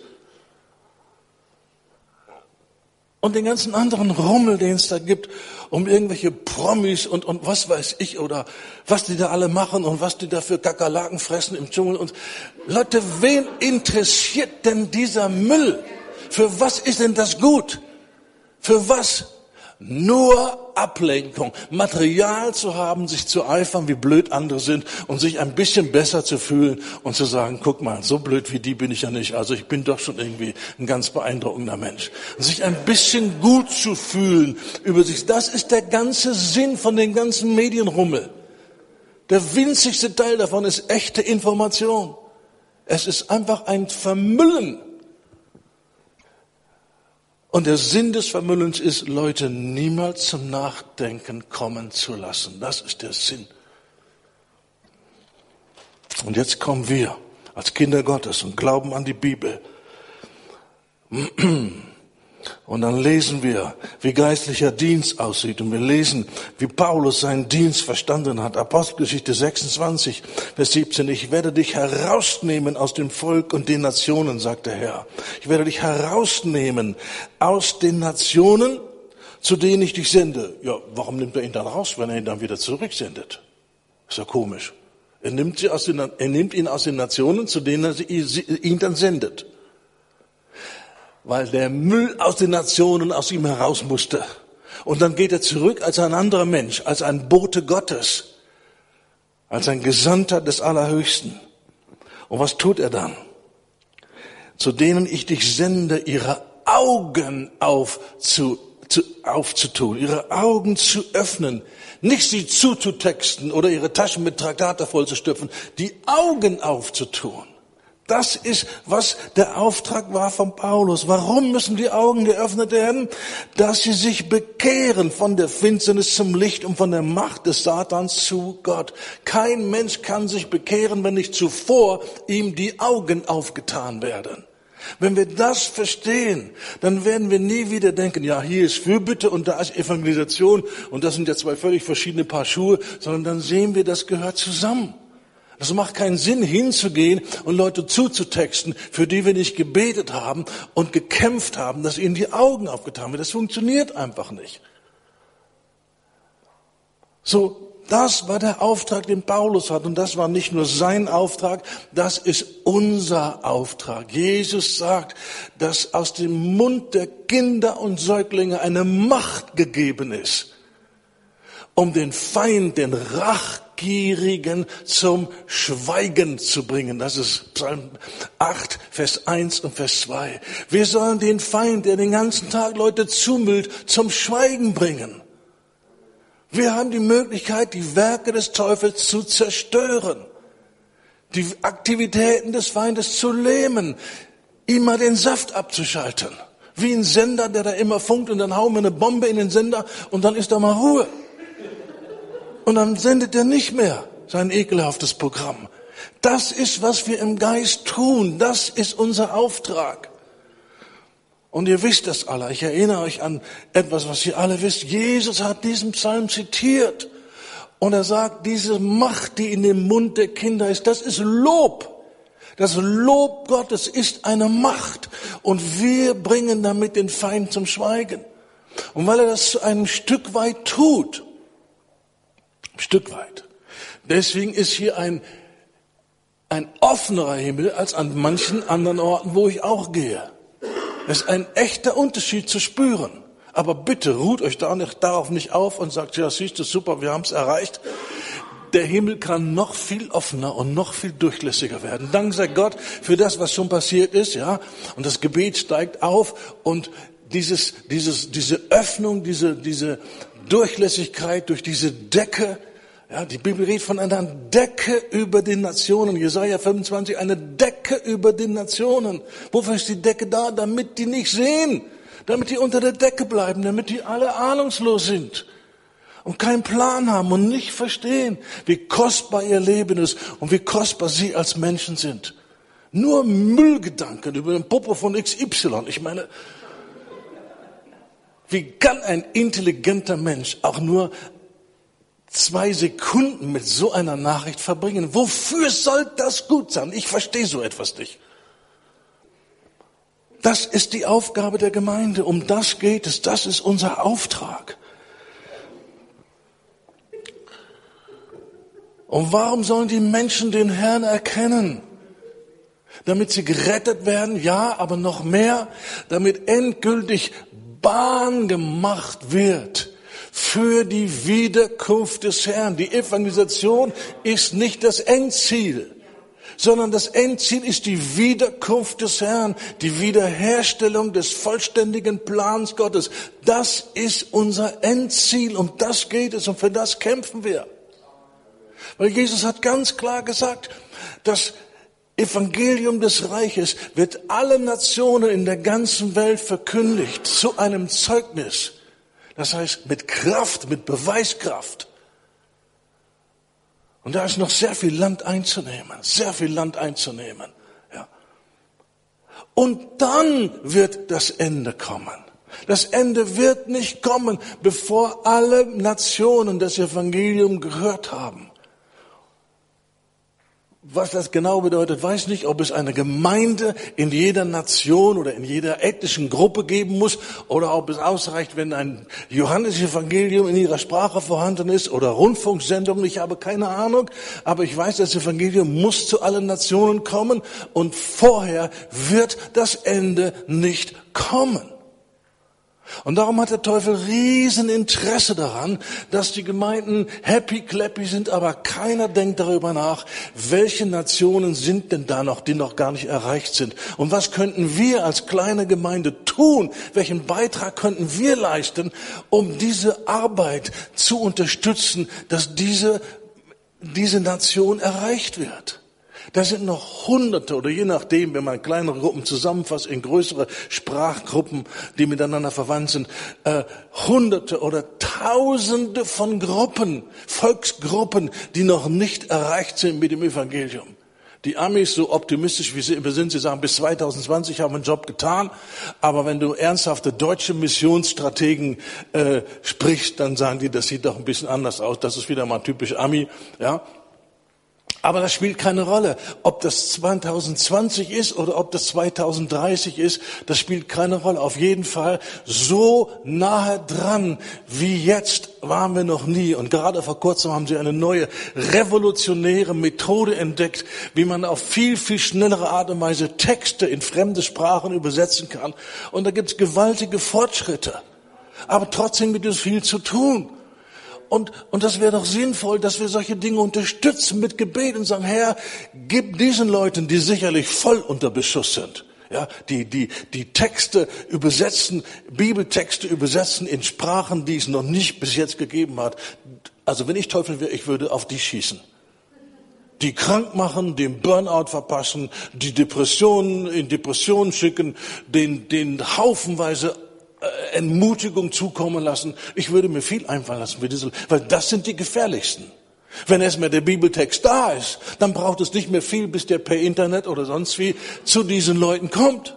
Und den ganzen anderen Rummel, den es da gibt, um irgendwelche Promis und was weiß ich, oder was die da alle machen und was die da für Kakerlaken fressen im Dschungel. Und Leute, wen interessiert denn dieser Müll? Für was ist denn das gut? Für was? Nur Ablenkung, Material zu haben, sich zu eifern, wie blöd andere sind und sich ein bisschen besser zu fühlen und zu sagen, guck mal, so blöd wie die bin ich ja nicht, also ich bin doch schon irgendwie ein ganz beeindruckender Mensch. Und sich ein bisschen gut zu fühlen über sich, das ist der ganze Sinn von den ganzen Medienrummel. Der winzigste Teil davon ist echte Information. Es ist einfach ein Vermüllen. Und der Sinn des Vermüllens ist, Leute niemals zum Nachdenken kommen zu lassen. Das ist der Sinn. Und jetzt kommen wir als Kinder Gottes und glauben an die Bibel. Und dann lesen wir, wie geistlicher Dienst aussieht. Und wir lesen, wie Paulus seinen Dienst verstanden hat. Apostelgeschichte 26, Vers 17. Ich werde dich herausnehmen aus dem Volk und den Nationen, sagt der Herr. Ich werde dich herausnehmen aus den Nationen, zu denen ich dich sende. Ja, warum nimmt er ihn dann raus, wenn er ihn dann wieder zurücksendet? Ist ja komisch. Er nimmt ihn aus den Nationen, zu denen er ihn dann sendet. Weil der Müll aus den Nationen aus ihm heraus musste. Und dann geht er zurück als ein anderer Mensch, als ein Bote Gottes, als ein Gesandter des Allerhöchsten. Und was tut er dann? Zu denen ich dich sende, ihre Augen aufzutun, ihre Augen zu öffnen, nicht sie zuzutexten oder ihre Taschen mit Traktate vollzustopfen, die Augen aufzutun. Das ist, was der Auftrag war von Paulus. Warum müssen die Augen geöffnet werden? Dass sie sich bekehren von der Finsternis zum Licht und von der Macht des Satans zu Gott. Kein Mensch kann sich bekehren, wenn nicht zuvor ihm die Augen aufgetan werden. Wenn wir das verstehen, dann werden wir nie wieder denken, ja, hier ist Fürbitte und da ist Evangelisation und das sind ja zwei völlig verschiedene Paar Schuhe, sondern dann sehen wir, das gehört zusammen. Es macht keinen Sinn, hinzugehen und Leute zuzutexten, für die wir nicht gebetet haben und gekämpft haben, dass ihnen die Augen aufgetan werden. Das funktioniert einfach nicht. So, das war der Auftrag, den Paulus hat. Und das war nicht nur sein Auftrag, das ist unser Auftrag. Jesus sagt, dass aus dem Mund der Kinder und Säuglinge eine Macht gegeben ist, um den Feind, den Rachgierigen zum Schweigen zu bringen. Das ist Psalm 8, Vers 1 und Vers 2. Wir sollen den Feind, der den ganzen Tag Leute zumüllt, zum Schweigen bringen. Wir haben die Möglichkeit, die Werke des Teufels zu zerstören, die Aktivitäten des Feindes zu lähmen, ihm mal den Saft abzuschalten. Wie ein Sender, der da immer funkt und dann hauen wir eine Bombe in den Sender und dann ist da mal Ruhe. Und dann sendet er nicht mehr sein ekelhaftes Programm. Das ist, was wir im Geist tun. Das ist unser Auftrag. Und ihr wisst das alle. Ich erinnere euch an etwas, was ihr alle wisst. Jesus hat diesen Psalm zitiert. Und er sagt, diese Macht, die in dem Mund der Kinder ist, das ist Lob. Das Lob Gottes ist eine Macht. Und wir bringen damit den Feind zum Schweigen. Und weil er das zu einem Stück weit tut, deswegen ist hier ein offenerer Himmel als an manchen anderen Orten, wo ich auch gehe. Es ist ein echter Unterschied zu spüren. Aber bitte ruht euch darauf nicht auf und sagt, ja, siehst du, super, wir haben es erreicht. der Himmel kann noch viel offener und noch viel durchlässiger werden. Dank sei Gott für das, was schon passiert ist, ja. Und das Gebet steigt auf und diese Öffnung, diese Durchlässigkeit durch diese Decke, ja, die Bibel redet von einer Decke über den Nationen. Jesaja 25, eine Decke über den Nationen. Wofür ist die Decke da? Damit die nicht sehen. Damit die unter der Decke bleiben. Damit die alle ahnungslos sind. Und keinen Plan haben und nicht verstehen, wie kostbar ihr Leben ist und wie kostbar sie als Menschen sind. Nur Müllgedanken über den Popo von XY. Ich meine, wie kann ein intelligenter Mensch auch nur 2 Sekunden mit so einer Nachricht verbringen? Wofür soll das gut sein? Ich verstehe so etwas nicht. Das ist die Aufgabe der Gemeinde. Um das geht es. Das ist unser Auftrag. Und warum sollen die Menschen den Herrn erkennen? Damit sie gerettet werden, ja, aber noch mehr, damit endgültig Bahn gemacht wird für die Wiederkunft des Herrn. Die Evangelisation ist nicht das Endziel, sondern das Endziel ist die Wiederkunft des Herrn, die Wiederherstellung des vollständigen Plans Gottes. Das ist unser Endziel, um das geht es und für das kämpfen wir. Weil Jesus hat ganz klar gesagt, das Evangelium des Reiches wird alle Nationen in der ganzen Welt verkündigt zu einem Zeugnis. Das heißt mit Kraft, mit Beweiskraft. Und da ist noch sehr viel Land einzunehmen, Ja. Und dann wird das Ende kommen. Das Ende wird nicht kommen, bevor alle Nationen das Evangelium gehört haben. Was das genau bedeutet, weiß nicht, ob es eine Gemeinde in jeder Nation oder in jeder ethnischen Gruppe geben muss oder ob es ausreicht, wenn ein Johannes-Evangelium in ihrer Sprache vorhanden ist oder Rundfunksendungen. Ich habe keine Ahnung, aber ich weiß, das Evangelium muss zu allen Nationen kommen und vorher wird das Ende nicht kommen. Und darum hat der Teufel Rieseninteresse daran, dass die Gemeinden happy clappy sind, aber keiner denkt darüber nach, welche Nationen sind denn da noch, die noch gar nicht erreicht sind. Und was könnten wir als kleine Gemeinde tun? Welchen Beitrag könnten wir leisten, um diese Arbeit zu unterstützen, dass diese Nation erreicht wird? Da sind noch Hunderte oder je nachdem, wenn man kleinere Gruppen zusammenfasst, in größere Sprachgruppen, die miteinander verwandt sind, Hunderte oder Tausende von Gruppen, Volksgruppen, die noch nicht erreicht sind mit dem Evangelium. Die Amis, so optimistisch wie sie sind, sie sagen, bis 2020 haben wir einen Job getan. Aber wenn du ernsthafte deutsche Missionsstrategen sprichst, dann sagen die, das sieht doch ein bisschen anders aus. Das ist wieder mal typisch Ami, ja. Aber das spielt keine Rolle. Ob das 2020 ist oder ob das 2030 ist, das spielt keine Rolle. Auf jeden Fall so nahe dran wie jetzt waren wir noch nie. Und gerade vor kurzem haben sie eine neue revolutionäre Methode entdeckt, wie man auf viel, viel schnellere Art und Weise Texte in fremde Sprachen übersetzen kann. Und da gibt's gewaltige Fortschritte. Aber trotzdem gibt es viel zu tun. Und das wäre doch sinnvoll, dass wir solche Dinge unterstützen mit Gebet und sagen, Herr, gib diesen Leuten, die sicherlich voll unter Beschuss sind, ja, die Texte übersetzen, Bibeltexte übersetzen in Sprachen, die es noch nicht bis jetzt gegeben hat. Also wenn ich Teufel wäre, ich würde auf die schießen. Die krank machen, den Burnout verpassen, die Depressionen in Depressionen schicken, den haufenweise Entmutigung zukommen lassen. Ich würde mir viel einfallen lassen für diese, weil das sind die gefährlichsten. Wenn erstmal der Bibeltext da ist, dann braucht es nicht mehr viel, bis der per Internet oder sonst wie zu diesen Leuten kommt.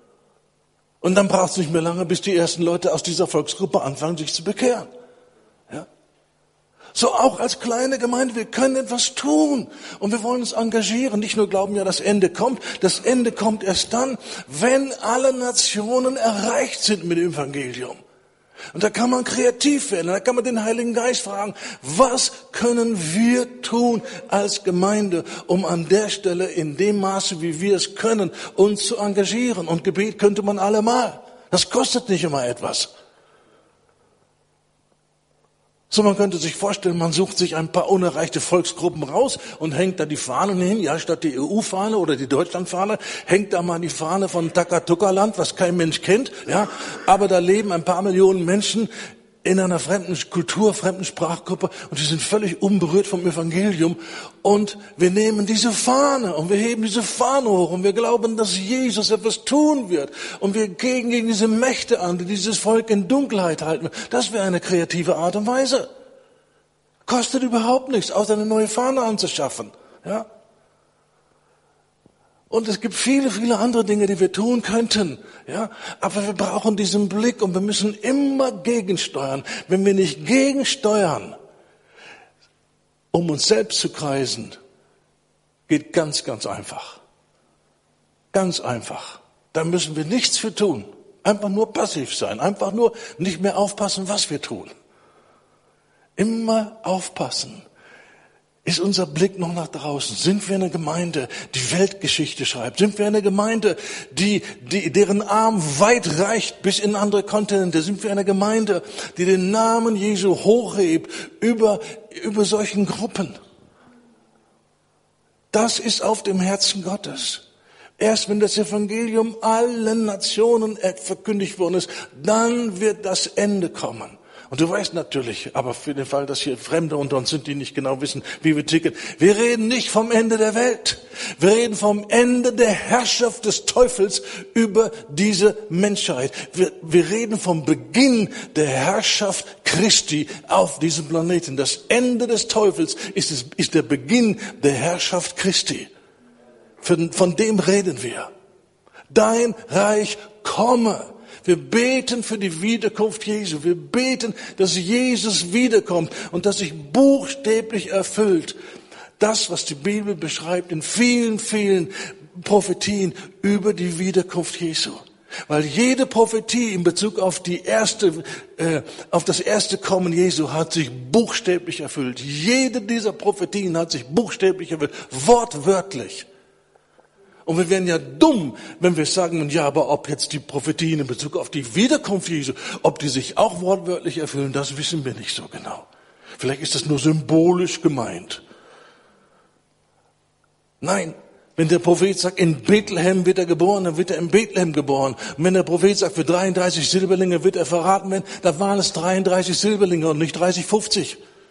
Und dann braucht es nicht mehr lange, bis die ersten Leute aus dieser Volksgruppe anfangen, sich zu bekehren. Ja? So auch als kleine Gemeinde, wir können etwas tun und wir wollen uns engagieren. Nicht nur glauben, ja, das Ende kommt erst dann, wenn alle Nationen erreicht sind mit dem Evangelium. Und da kann man kreativ werden, da kann man den Heiligen Geist fragen, was können wir tun als Gemeinde, um an der Stelle in dem Maße, wie wir es können, uns zu engagieren. Und Gebet könnte man allemal. Das kostet nicht immer etwas. So, man könnte sich vorstellen, man sucht sich ein paar unerreichte Volksgruppen raus und hängt da die Fahnen hin. Ja, statt die EU-Fahne oder die Deutschland-Fahne hängt da mal die Fahne von Takatuka-Land, was kein Mensch kennt. Ja, aber da leben ein paar Millionen Menschen in einer fremden Kultur, fremden Sprachgruppe und die sind völlig unberührt vom Evangelium. Und wir nehmen diese Fahne und wir heben diese Fahne hoch und wir glauben, dass Jesus etwas tun wird. Und wir gehen gegen diese Mächte an, die dieses Volk in Dunkelheit halten. Das wäre eine kreative Art und Weise. Kostet überhaupt nichts, außer eine neue Fahne anzuschaffen. Ja. Und es gibt viele, viele andere Dinge, die wir tun könnten. Ja, aber wir brauchen diesen Blick und wir müssen immer gegensteuern. Wenn wir nicht gegensteuern, um uns selbst zu kreisen, geht ganz, ganz einfach. Ganz einfach. Da müssen wir nichts für tun. Einfach nur passiv sein. Einfach nur nicht mehr aufpassen, was wir tun. Immer aufpassen. Ist unser Blick noch nach draußen? Sind wir eine Gemeinde, die Weltgeschichte schreibt? Sind wir eine Gemeinde, deren Arm weit reicht bis in andere Kontinente? Sind wir eine Gemeinde, die den Namen Jesu hochhebt über solchen Gruppen? Das ist auf dem Herzen Gottes. Erst wenn das Evangelium allen Nationen verkündigt worden ist, dann wird das Ende kommen. Und du weißt natürlich, aber für den Fall, dass hier Fremde unter uns sind, die nicht genau wissen, wie wir ticken, wir reden nicht vom Ende der Welt. Wir reden vom Ende der Herrschaft des Teufels über diese Menschheit. Wir reden vom Beginn der Herrschaft Christi auf diesem Planeten. Das Ende des Teufels ist der Beginn der Herrschaft Christi. Von dem reden wir. Dein Reich komme. Wir beten für die Wiederkunft Jesu. Wir beten, dass Jesus wiederkommt und dass sich buchstäblich erfüllt. Das, was die Bibel beschreibt in vielen, vielen Prophetien über die Wiederkunft Jesu. Weil jede Prophetie in Bezug auf auf das erste Kommen Jesu hat sich buchstäblich erfüllt. Jede dieser Prophetien hat sich buchstäblich erfüllt. Wortwörtlich. Und wir wären ja dumm, wenn wir sagen, ja, aber ob jetzt die Prophetien in Bezug auf die Wiederkunft Jesu, ob die sich auch wortwörtlich erfüllen, das wissen wir nicht so genau. Vielleicht ist das nur symbolisch gemeint. Nein, wenn der Prophet sagt, in Bethlehem wird er geboren, dann wird er in Bethlehem geboren. Und wenn der Prophet sagt, für 33 Silberlinge wird er verraten werden, dann waren es 33 Silberlinge und nicht 30, 50.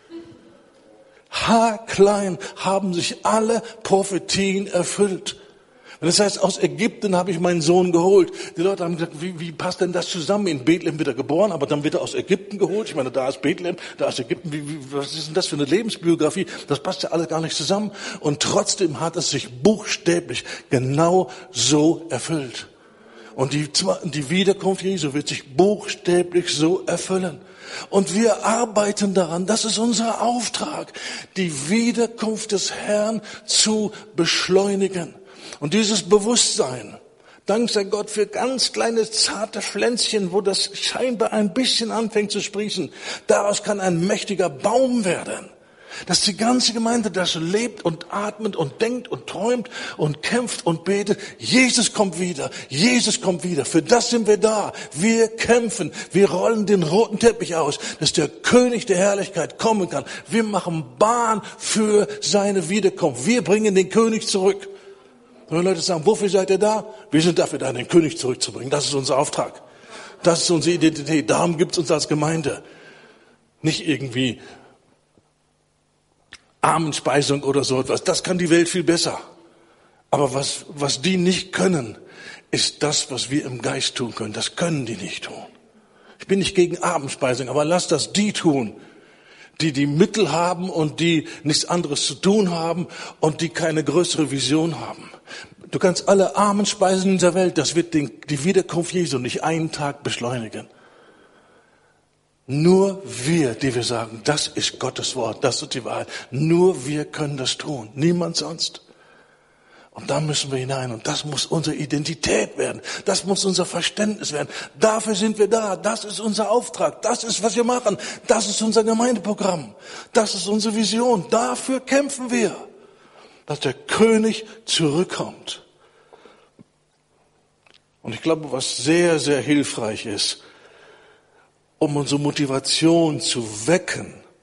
Haarklein haben sich alle Prophetien erfüllt. Und das heißt, aus Ägypten habe ich meinen Sohn geholt. Die Leute haben gesagt, wie passt denn das zusammen? In Bethlehem wird er geboren, aber dann wird er aus Ägypten geholt. Ich meine, da ist Bethlehem, da ist Ägypten. Was ist denn das für eine Lebensbiografie? Das passt ja alles gar nicht zusammen. Und trotzdem hat es sich buchstäblich genau so erfüllt. Und die Wiederkunft Jesu wird sich buchstäblich so erfüllen. Und wir arbeiten daran, das ist unser Auftrag, die Wiederkunft des Herrn zu beschleunigen. Und dieses Bewusstsein, dank sei Gott für ganz kleine, zarte Pflänzchen, wo das scheinbar ein bisschen anfängt zu sprießen, daraus kann ein mächtiger Baum werden. Dass die ganze Gemeinde das lebt und atmet und denkt und träumt und kämpft und betet. Jesus kommt wieder, Jesus kommt wieder. Für das sind wir da. Wir kämpfen, wir rollen den roten Teppich aus, dass der König der Herrlichkeit kommen kann. Wir machen Bahn für seine Wiederkunft. Wir bringen den König zurück. Und wenn Leute sagen, wofür seid ihr da? Wir sind dafür da, den König zurückzubringen. Das ist unser Auftrag. Das ist unsere Identität. Darum gibt es uns als Gemeinde. Nicht irgendwie Armenspeisung oder so etwas. Das kann die Welt viel besser. Aber was die nicht können, ist das, was wir im Geist tun können. Das können die nicht tun. Ich bin nicht gegen Armenspeisung, aber lass das die tun, die Mittel haben und die nichts anderes zu tun haben und die keine größere Vision haben. Du kannst alle Armen speisen in dieser Welt, das wird die Wiederkunft Jesu nicht einen Tag beschleunigen. Nur wir, die wir sagen, das ist Gottes Wort, das ist die Wahrheit. Nur wir können das tun, niemand sonst. Und da müssen wir hinein und das muss unsere Identität werden. Das muss unser Verständnis werden. Dafür sind wir da. Das ist unser Auftrag. Das ist, was wir machen. Das ist unser Gemeindeprogramm. Das ist unsere Vision. Dafür kämpfen wir, dass der König zurückkommt. Und ich glaube, was sehr, sehr hilfreich ist, um unsere Motivation zu wecken,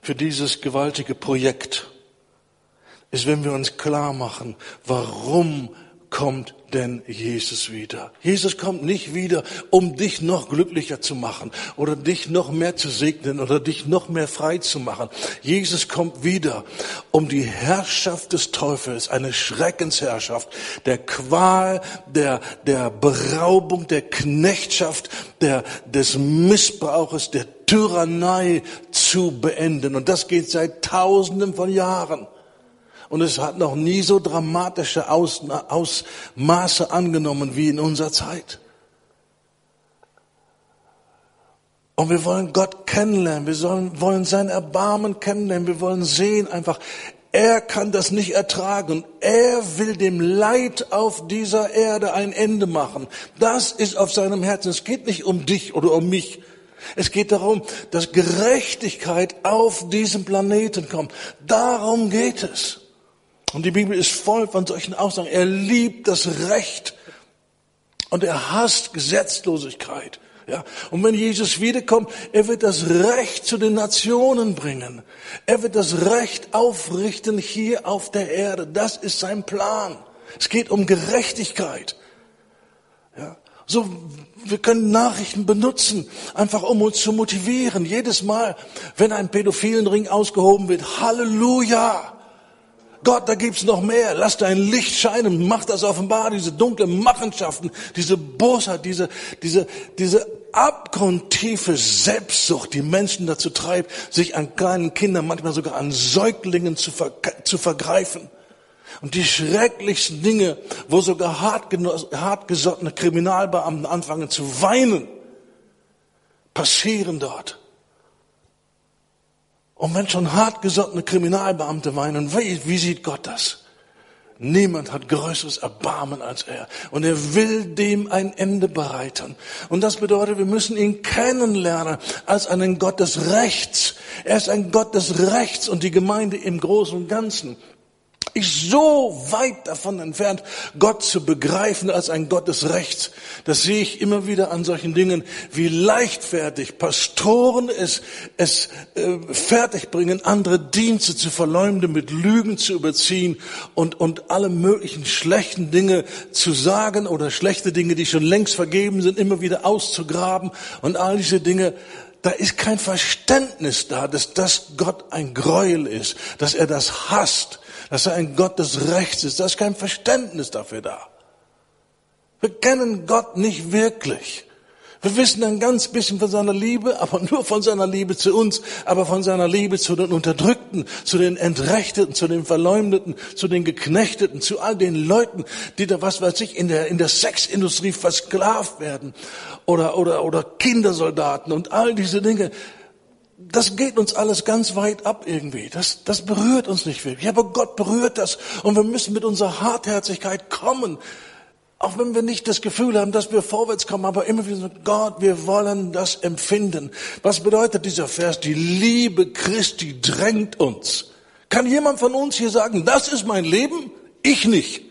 für dieses gewaltige Projekt ist, wenn wir uns klar machen, warum kommt denn Jesus wieder? Jesus kommt nicht wieder, um dich noch glücklicher zu machen oder dich noch mehr zu segnen oder dich noch mehr frei zu machen. Jesus kommt wieder, um die Herrschaft des Teufels, eine Schreckensherrschaft, der Qual, der Beraubung, der Knechtschaft, des Missbrauches, der Tyrannei zu beenden. Und das geht seit Tausenden von Jahren. Und es hat noch nie so dramatische Ausmaße angenommen wie in unserer Zeit. Und wir wollen Gott kennenlernen. Wir wollen sein Erbarmen kennenlernen. Wir wollen sehen einfach, er kann das nicht ertragen. Er will dem Leid auf dieser Erde ein Ende machen. Das ist auf seinem Herzen. Es geht nicht um dich oder um mich. Es geht darum, dass Gerechtigkeit auf diesem Planeten kommt. Darum geht es. Und die Bibel ist voll von solchen Aussagen. Er liebt das Recht und er hasst Gesetzlosigkeit. Ja? Und wenn Jesus wiederkommt, er wird das Recht zu den Nationen bringen. Er wird das Recht aufrichten hier auf der Erde. Das ist sein Plan. Es geht um Gerechtigkeit. Ja? So, wir können Nachrichten benutzen, einfach um uns zu motivieren. Jedes Mal, wenn ein pädophilen Ring ausgehoben wird, Halleluja! Gott, da gibt's noch mehr. Lass dein Licht scheinen. Mach das offenbar, diese dunklen Machenschaften, diese Bosheit, diese abgrundtiefe Selbstsucht, die Menschen dazu treibt, sich an kleinen Kindern, manchmal sogar an Säuglingen zu vergreifen. Und die schrecklichsten Dinge, wo sogar hartgesottene Kriminalbeamten anfangen zu weinen, passieren dort. Und wenn schon hartgesottene Kriminalbeamte weinen, wie sieht Gott das? Niemand hat größeres Erbarmen als er. Und er will dem ein Ende bereiten. Und das bedeutet, wir müssen ihn kennenlernen als einen Gott des Rechts. Er ist ein Gott des Rechts und die Gemeinde im Großen und Ganzen ist so weit davon entfernt, Gott zu begreifen als ein Gott des Rechts. Das sehe ich immer wieder an solchen Dingen, wie leichtfertig Pastoren es fertigbringen, andere Dienste zu verleumden, mit Lügen zu überziehen und alle möglichen schlechten Dinge zu sagen oder schlechte Dinge, die schon längst vergeben sind, immer wieder auszugraben und all diese Dinge. Da ist kein Verständnis da, dass das Gott ein Gräuel ist, dass er das hasst, dass er ein Gott des Rechts ist. Da ist kein Verständnis dafür da. Wir kennen Gott nicht wirklich. Wir wissen ein ganz bisschen von seiner Liebe, aber nur von seiner Liebe zu uns, aber von seiner Liebe zu den Unterdrückten, zu den Entrechteten, zu den Verleumdeten, zu den Geknechteten, zu all den Leuten, die da, was weiß ich, in der Sexindustrie versklavt werden oder Kindersoldaten und all diese Dinge. Das geht uns alles ganz weit ab irgendwie. Das berührt uns nicht wirklich. Aber Gott berührt das und wir müssen mit unserer Hartherzigkeit kommen. Auch wenn wir nicht das Gefühl haben, dass wir vorwärts kommen, aber immer wieder so, Gott, wir wollen das empfinden. Was bedeutet dieser Vers? Die Liebe Christi drängt uns. Kann jemand von uns hier sagen, das ist mein Leben? Ich nicht.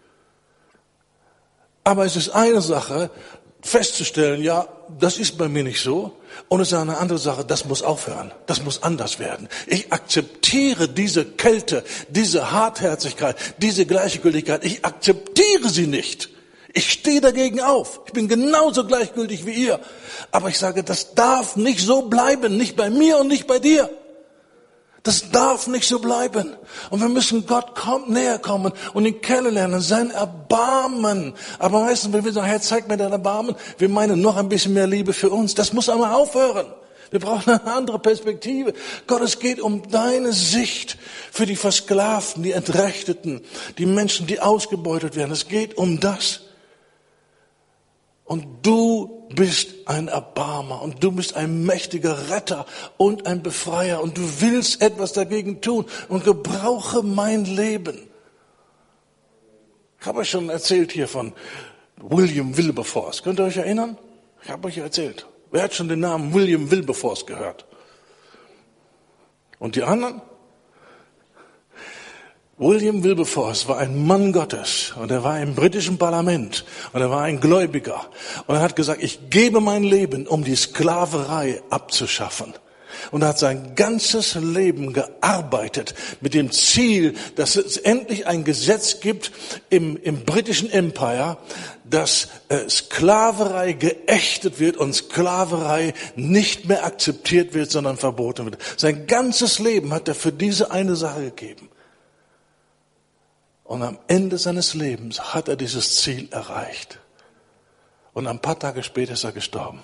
Aber es ist eine Sache, festzustellen, ja, das ist bei mir nicht so. Und es ist eine andere Sache, das muss aufhören. Das muss anders werden. Ich akzeptiere diese Kälte, diese Hartherzigkeit, diese Gleichgültigkeit. Ich akzeptiere sie nicht. Ich stehe dagegen auf. Ich bin genauso gleichgültig wie ihr. Aber ich sage, das darf nicht so bleiben. Nicht bei mir und nicht bei dir. Das darf nicht so bleiben. Und wir müssen Gott näher kommen und ihn kennenlernen, sein Erbarmen. Aber meistens, wenn wir sagen, Herr, zeig mir dein Erbarmen, wir meinen noch ein bisschen mehr Liebe für uns. Das muss einmal aufhören. Wir brauchen eine andere Perspektive. Gott, es geht um deine Sicht für die Versklavten, die Entrechteten, die Menschen, die ausgebeutet werden. Es geht um das. Und du bist ein Erbarmer und du bist ein mächtiger Retter und ein Befreier und du willst etwas dagegen tun und gebrauche mein Leben. Ich habe euch schon erzählt hier von William Wilberforce. Könnt ihr euch erinnern? Ich habe euch erzählt. Wer hat schon den Namen William Wilberforce gehört? Und die anderen? William Wilberforce war ein Mann Gottes und er war im britischen Parlament und er war ein Gläubiger und er hat gesagt, ich gebe mein Leben, um die Sklaverei abzuschaffen. Und er hat sein ganzes Leben gearbeitet mit dem Ziel, dass es endlich ein Gesetz gibt im britischen Empire, dass Sklaverei geächtet wird und Sklaverei nicht mehr akzeptiert wird, sondern verboten wird. Sein ganzes Leben hat er für diese eine Sache gegeben. Und am Ende seines Lebens hat er dieses Ziel erreicht. Und ein paar Tage später ist er gestorben.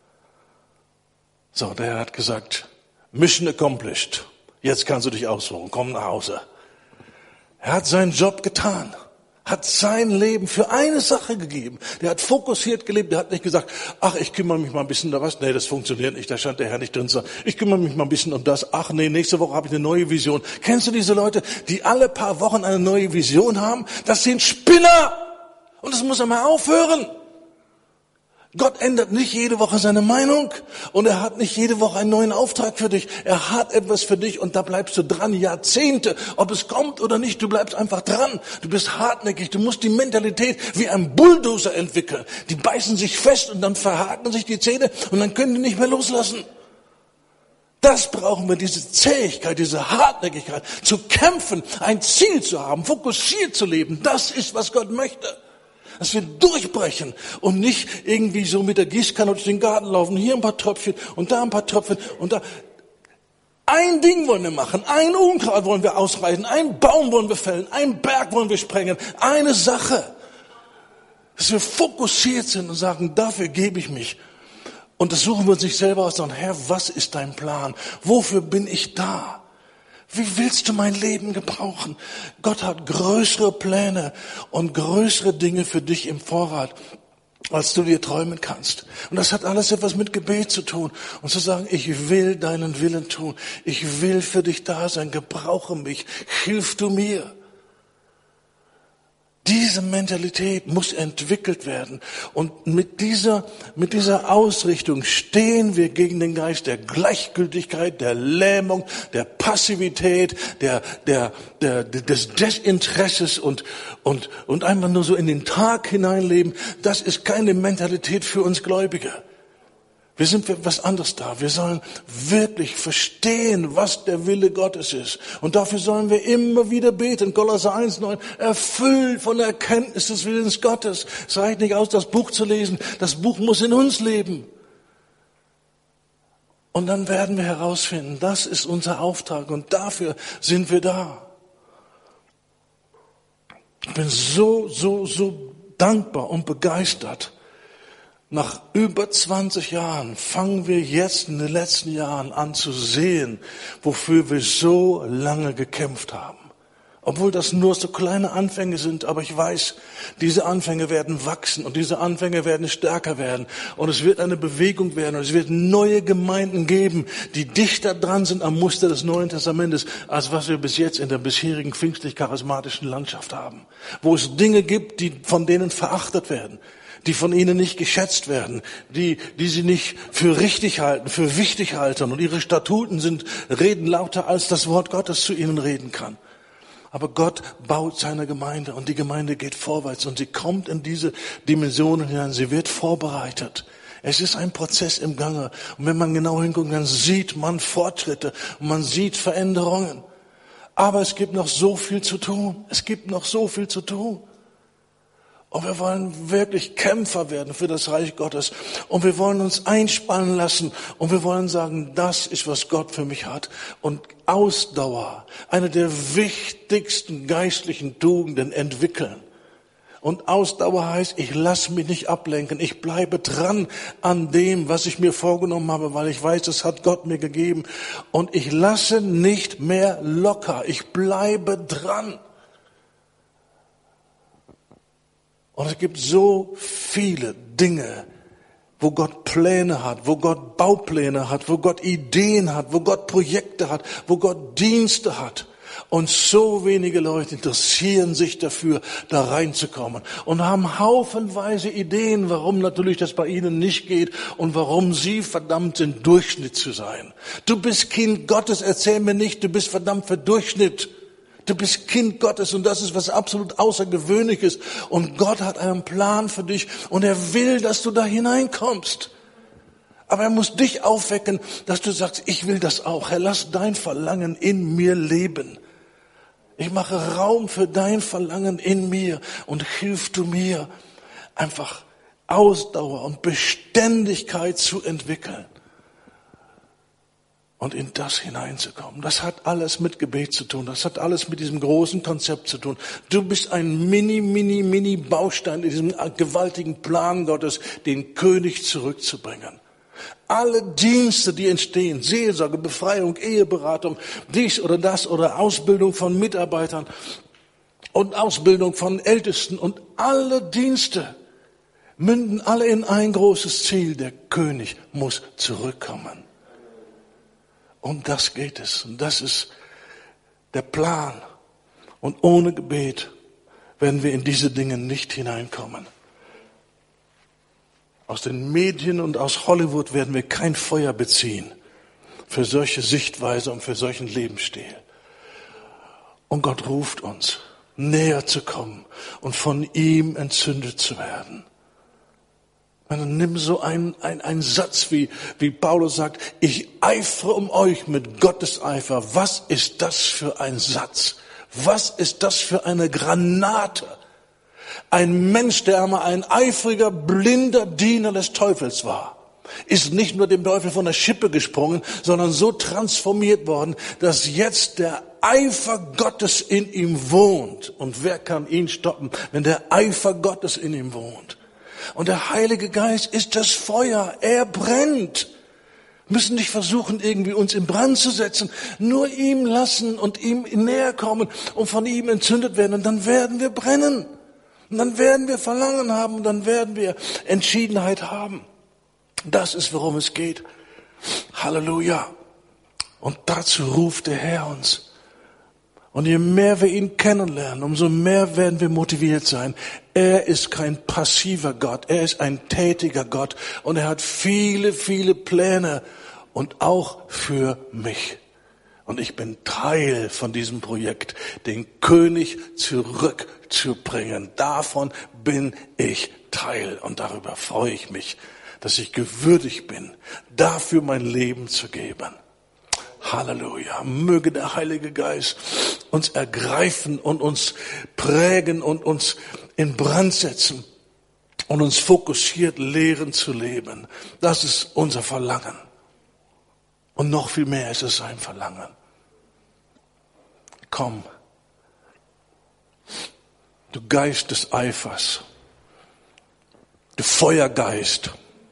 So, der hat gesagt, Mission accomplished. Jetzt kannst du dich ausruhen, komm nach Hause. Er hat seinen Job getan, hat sein Leben für eine Sache gegeben. Der hat fokussiert gelebt, der hat nicht gesagt, ach, ich kümmere mich mal ein bisschen um was. Nee, das funktioniert nicht, da scheint der Herr nicht drin zu sein. Ich kümmere mich mal ein bisschen um das. Ach nee, nächste Woche habe ich eine neue Vision. Kennst du diese Leute, die alle paar Wochen eine neue Vision haben? Das sind Spinner! Und das muss er mal aufhören. Gott ändert nicht jede Woche seine Meinung und er hat nicht jede Woche einen neuen Auftrag für dich. Er hat etwas für dich und da bleibst du dran, Jahrzehnte. Ob es kommt oder nicht, du bleibst einfach dran. Du bist hartnäckig, du musst die Mentalität wie ein Bulldozer entwickeln. Die beißen sich fest und dann verhaken sich die Zähne und dann können die nicht mehr loslassen. Das brauchen wir, diese Zähigkeit, diese Hartnäckigkeit, zu kämpfen, ein Ziel zu haben, fokussiert zu leben. Das ist, was Gott möchte. Dass wir durchbrechen und nicht irgendwie so mit der Gießkanne durch den Garten laufen. Hier ein paar Tröpfchen und da ein paar Tröpfchen und da. Ein Ding wollen wir machen, ein Unkraut wollen wir ausreißen, einen Baum wollen wir fällen, einen Berg wollen wir sprengen. Eine Sache. Dass wir fokussiert sind und sagen, dafür gebe ich mich. Und das suchen wir uns nicht selber aus, sondern Herr, was ist dein Plan? Wofür bin ich da? Wie willst du mein Leben gebrauchen? Gott hat größere Pläne und größere Dinge für dich im Vorrat, als du dir träumen kannst. Und das hat alles etwas mit Gebet zu tun. Und zu sagen, ich will deinen Willen tun. Ich will für dich da sein. Gebrauche mich. Hilf du mir. Diese Mentalität muss entwickelt werden. Und mit dieser Ausrichtung stehen wir gegen den Geist der Gleichgültigkeit, der Lähmung, der Passivität, des Desinteresses und einfach nur so in den Tag hineinleben. Das ist keine Mentalität für uns Gläubige. Wir sind für was anderes da. Wir sollen wirklich verstehen, was der Wille Gottes ist. Und dafür sollen wir immer wieder beten. Kolosser 1,9, erfüllt von der Erkenntnis des Willens Gottes. Es reicht nicht aus, das Buch zu lesen. Das Buch muss in uns leben. Und dann werden wir herausfinden, das ist unser Auftrag und dafür sind wir da. Ich bin so dankbar und begeistert. Nach über 20 Jahren fangen wir jetzt in den letzten Jahren an zu sehen, wofür wir so lange gekämpft haben. Obwohl das nur so kleine Anfänge sind, aber ich weiß, diese Anfänge werden wachsen und diese Anfänge werden stärker werden. Und es wird eine Bewegung werden und es wird neue Gemeinden geben, die dichter dran sind am Muster des Neuen Testamentes, als was wir bis jetzt in der bisherigen pfingstlich-charismatischen Landschaft haben. Wo es Dinge gibt, die von denen verachtet werden, die von ihnen nicht geschätzt werden, die sie nicht für richtig halten, für wichtig halten. Und ihre Statuten reden lauter, als das Wort Gottes zu ihnen reden kann. Aber Gott baut seine Gemeinde und die Gemeinde geht vorwärts und sie kommt in diese Dimensionen hinein. Sie wird vorbereitet. Es ist ein Prozess im Gange. Und wenn man genau hinguckt, dann sieht man Fortschritte und man sieht Veränderungen. Aber es gibt noch so viel zu tun. Es gibt noch so viel zu tun. Und wir wollen wirklich Kämpfer werden für das Reich Gottes. Und wir wollen uns einspannen lassen. Und wir wollen sagen, das ist, was Gott für mich hat. Und Ausdauer, eine der wichtigsten geistlichen Tugenden entwickeln. Und Ausdauer heißt, ich lasse mich nicht ablenken. Ich bleibe dran an dem, was ich mir vorgenommen habe, weil ich weiß, das hat Gott mir gegeben. Und ich lasse nicht mehr locker. Ich bleibe dran. Und es gibt so viele Dinge, wo Gott Pläne hat, wo Gott Baupläne hat, wo Gott Ideen hat, wo Gott Projekte hat, wo Gott Dienste hat. Und so wenige Leute interessieren sich dafür, da reinzukommen und haben haufenweise Ideen, warum natürlich das bei ihnen nicht geht und warum sie verdammt sind, Durchschnitt zu sein. Du bist Kind Gottes, erzähl mir nicht, du bist verdammt für Durchschnitt. Du bist Kind Gottes und das ist was absolut Außergewöhnliches. Und Gott hat einen Plan für dich und er will, dass du da hineinkommst. Aber er muss dich aufwecken, dass du sagst, ich will das auch. Herr, lass dein Verlangen in mir leben. Ich mache Raum für dein Verlangen in mir und hilf du mir, einfach Ausdauer und Beständigkeit zu entwickeln und in das hineinzukommen. Das hat alles mit Gebet zu tun. Das hat alles mit diesem großen Konzept zu tun. Du bist ein mini Baustein in diesem gewaltigen Plan Gottes, den König zurückzubringen. Alle Dienste, die entstehen, Seelsorge, Befreiung, Eheberatung, dies oder das oder Ausbildung von Mitarbeitern und Ausbildung von Ältesten und alle Dienste münden alle in ein großes Ziel. Der König muss zurückkommen. Um das geht es. Und das ist der Plan. Und ohne Gebet werden wir in diese Dinge nicht hineinkommen. Aus den Medien und aus Hollywood werden wir kein Feuer beziehen für solche Sichtweise und für solchen Lebensstil. Und Gott ruft uns, näher zu kommen und von ihm entzündet zu werden. Dann nimm so einen Satz, wie Paulus sagt, ich eifere um euch mit Gottes Eifer. Was ist das für ein Satz? Was ist das für eine Granate? Ein Mensch, der einmal ein eifriger, blinder Diener des Teufels war, ist nicht nur dem Teufel von der Schippe gesprungen, sondern so transformiert worden, dass jetzt der Eifer Gottes in ihm wohnt. Und wer kann ihn stoppen, wenn der Eifer Gottes in ihm wohnt? Und der Heilige Geist ist das Feuer. Er brennt. Wir müssen nicht versuchen, irgendwie uns in Brand zu setzen. Nur ihm lassen und ihm näher kommen und von ihm entzündet werden. Und dann werden wir brennen. Und dann werden wir Verlangen haben. Und dann werden wir Entschiedenheit haben. Das ist, worum es geht. Halleluja. Und dazu ruft der Herr uns. Und je mehr wir ihn kennenlernen, umso mehr werden wir motiviert sein. Er ist kein passiver Gott, er ist ein tätiger Gott. Und er hat viele Pläne und auch für mich. Und ich bin Teil von diesem Projekt, den König zurückzubringen. Davon bin ich Teil. Und darüber freue ich mich, dass ich gewürdigt bin, dafür mein Leben zu geben. Halleluja. Möge der Heilige Geist uns ergreifen und uns prägen und uns in Brand setzen und uns fokussiert lehren zu leben. Das ist unser Verlangen. Und noch viel mehr ist es sein Verlangen. Komm, du Geist des Eifers, du Feuergeist,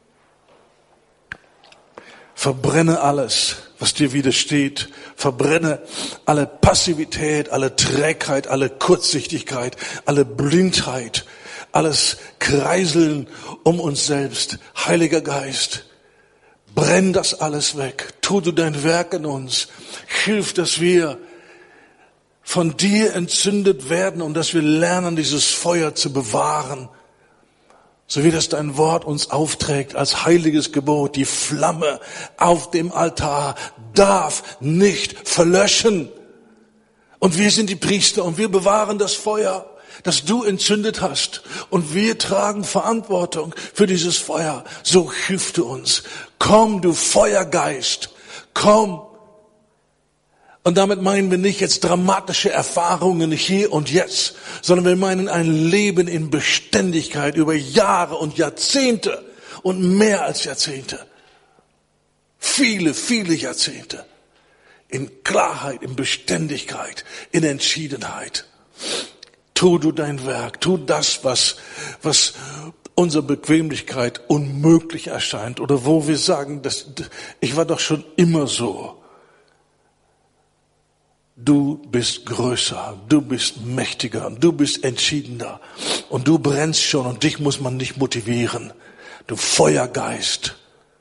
verbrenne alles, was dir widersteht. Verbrenne alle Passivität, alle Trägheit, alle Kurzsichtigkeit, alle Blindheit, alles Kreiseln um uns selbst. Heiliger Geist, brenn das alles weg. Tu du dein Werk in uns. Hilf, dass wir von dir entzündet werden und dass wir lernen, dieses Feuer zu bewahren. So wie das dein Wort uns aufträgt als heiliges Gebot. Die Flamme auf dem Altar darf nicht verlöschen. Und wir sind die Priester und wir bewahren das Feuer, das du entzündet hast. Und wir tragen Verantwortung für dieses Feuer. So hilf du uns. Komm, du Feuergeist, komm. Und damit meinen wir nicht jetzt dramatische Erfahrungen hier und jetzt, sondern wir meinen ein Leben in Beständigkeit über Jahre und Jahrzehnte und mehr als Jahrzehnte. Viele Jahrzehnte. In Klarheit, in Beständigkeit, in Entschiedenheit. Tu du dein Werk, tu das, was unserer Bequemlichkeit unmöglich erscheint oder wo wir sagen, ich war doch schon immer so. Du bist größer, du bist mächtiger, du bist entschiedener und du brennst schon und dich muss man nicht motivieren. Du Feuergeist,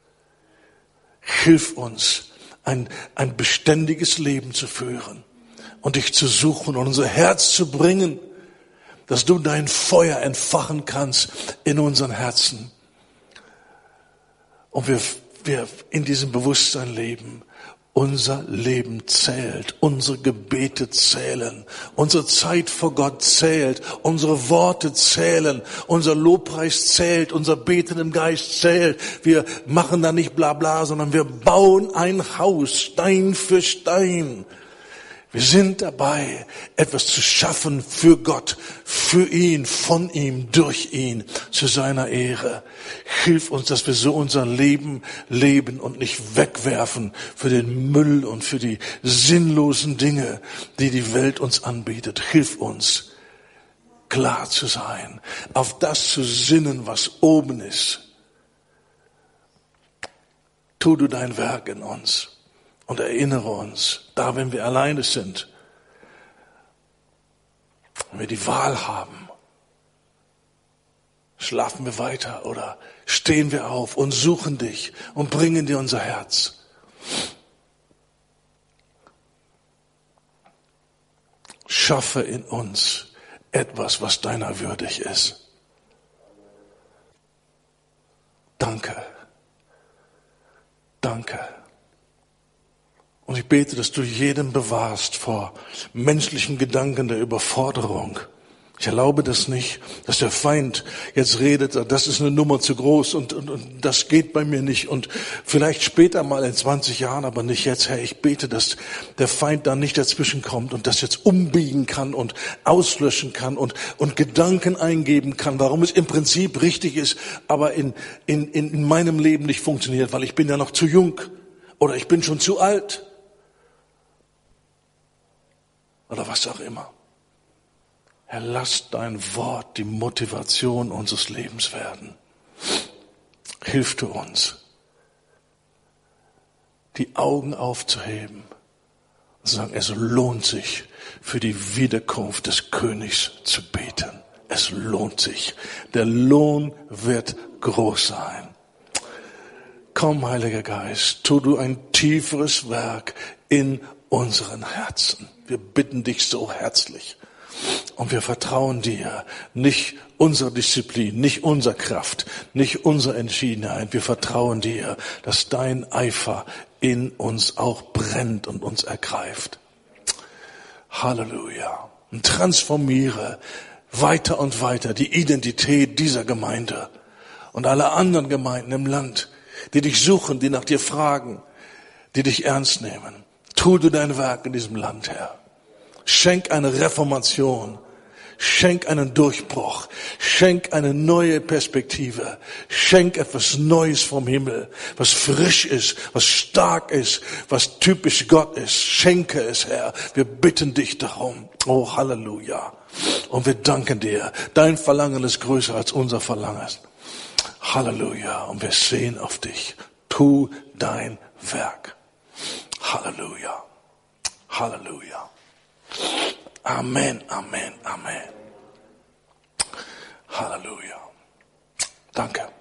hilf uns, ein beständiges Leben zu führen und dich zu suchen und unser Herz zu bringen, dass du dein Feuer entfachen kannst in unseren Herzen. Und wir in diesem Bewusstsein leben. Unser Leben zählt, unsere Gebete zählen, unsere Zeit vor Gott zählt, unsere Worte zählen, unser Lobpreis zählt, unser Beten im Geist zählt. Wir machen da nicht bla bla, sondern wir bauen ein Haus, Stein für Stein. Wir sind dabei, etwas zu schaffen für Gott, für ihn, von ihm, durch ihn, zu seiner Ehre. Hilf uns, dass wir so unser Leben leben und nicht wegwerfen für den Müll und für die sinnlosen Dinge, die die Welt uns anbietet. Hilf uns, klar zu sein, auf das zu sinnen, was oben ist. Tu du dein Werk in uns. Und erinnere uns, da wenn wir alleine sind, wenn wir die Wahl haben, schlafen wir weiter oder stehen wir auf und suchen dich und bringen dir unser Herz. Schaffe in uns etwas, was deiner würdig ist. Danke. Danke. Und ich bete, dass du jeden bewahrst vor menschlichen Gedanken der Überforderung. Ich erlaube das nicht, dass der Feind jetzt redet, das ist eine Nummer zu groß und das geht bei mir nicht und vielleicht später mal in 20 Jahren, aber nicht jetzt. Herr, ich bete, dass der Feind da nicht dazwischen kommt und das jetzt umbiegen kann und auslöschen kann und Gedanken eingeben kann, warum es im Prinzip richtig ist, aber in meinem Leben nicht funktioniert, weil ich bin ja noch zu jung oder ich bin schon zu alt. Oder was auch immer. Herr, lass dein Wort die Motivation unseres Lebens werden. Hilf du uns, die Augen aufzuheben und zu sagen, es lohnt sich, für die Wiederkunft des Königs zu beten. Es lohnt sich. Der Lohn wird groß sein. Komm, Heiliger Geist, tu du ein tieferes Werk in unseren Herzen. Wir bitten dich so herzlich und wir vertrauen dir, nicht unserer Disziplin, nicht unserer Kraft, nicht unserer Entschiedenheit. Wir vertrauen dir, dass dein Eifer in uns auch brennt und uns ergreift. Halleluja. Und transformiere weiter und weiter die Identität dieser Gemeinde und aller anderen Gemeinden im Land, die dich suchen, die nach dir fragen, die dich ernst nehmen. Tu du dein Werk in diesem Land, Herr. Schenk eine Reformation. Schenk einen Durchbruch. Schenk eine neue Perspektive. Schenk etwas Neues vom Himmel, was frisch ist, was stark ist, was typisch Gott ist. Schenke es, Herr. Wir bitten dich darum. Oh, Halleluja. Und wir danken dir. Dein Verlangen ist größer als unser Verlangen. Halleluja. Und wir sehen auf dich. Tu dein Werk. Halleluja. Halleluja. Amen, Amen, Amen. Halleluja. Danke.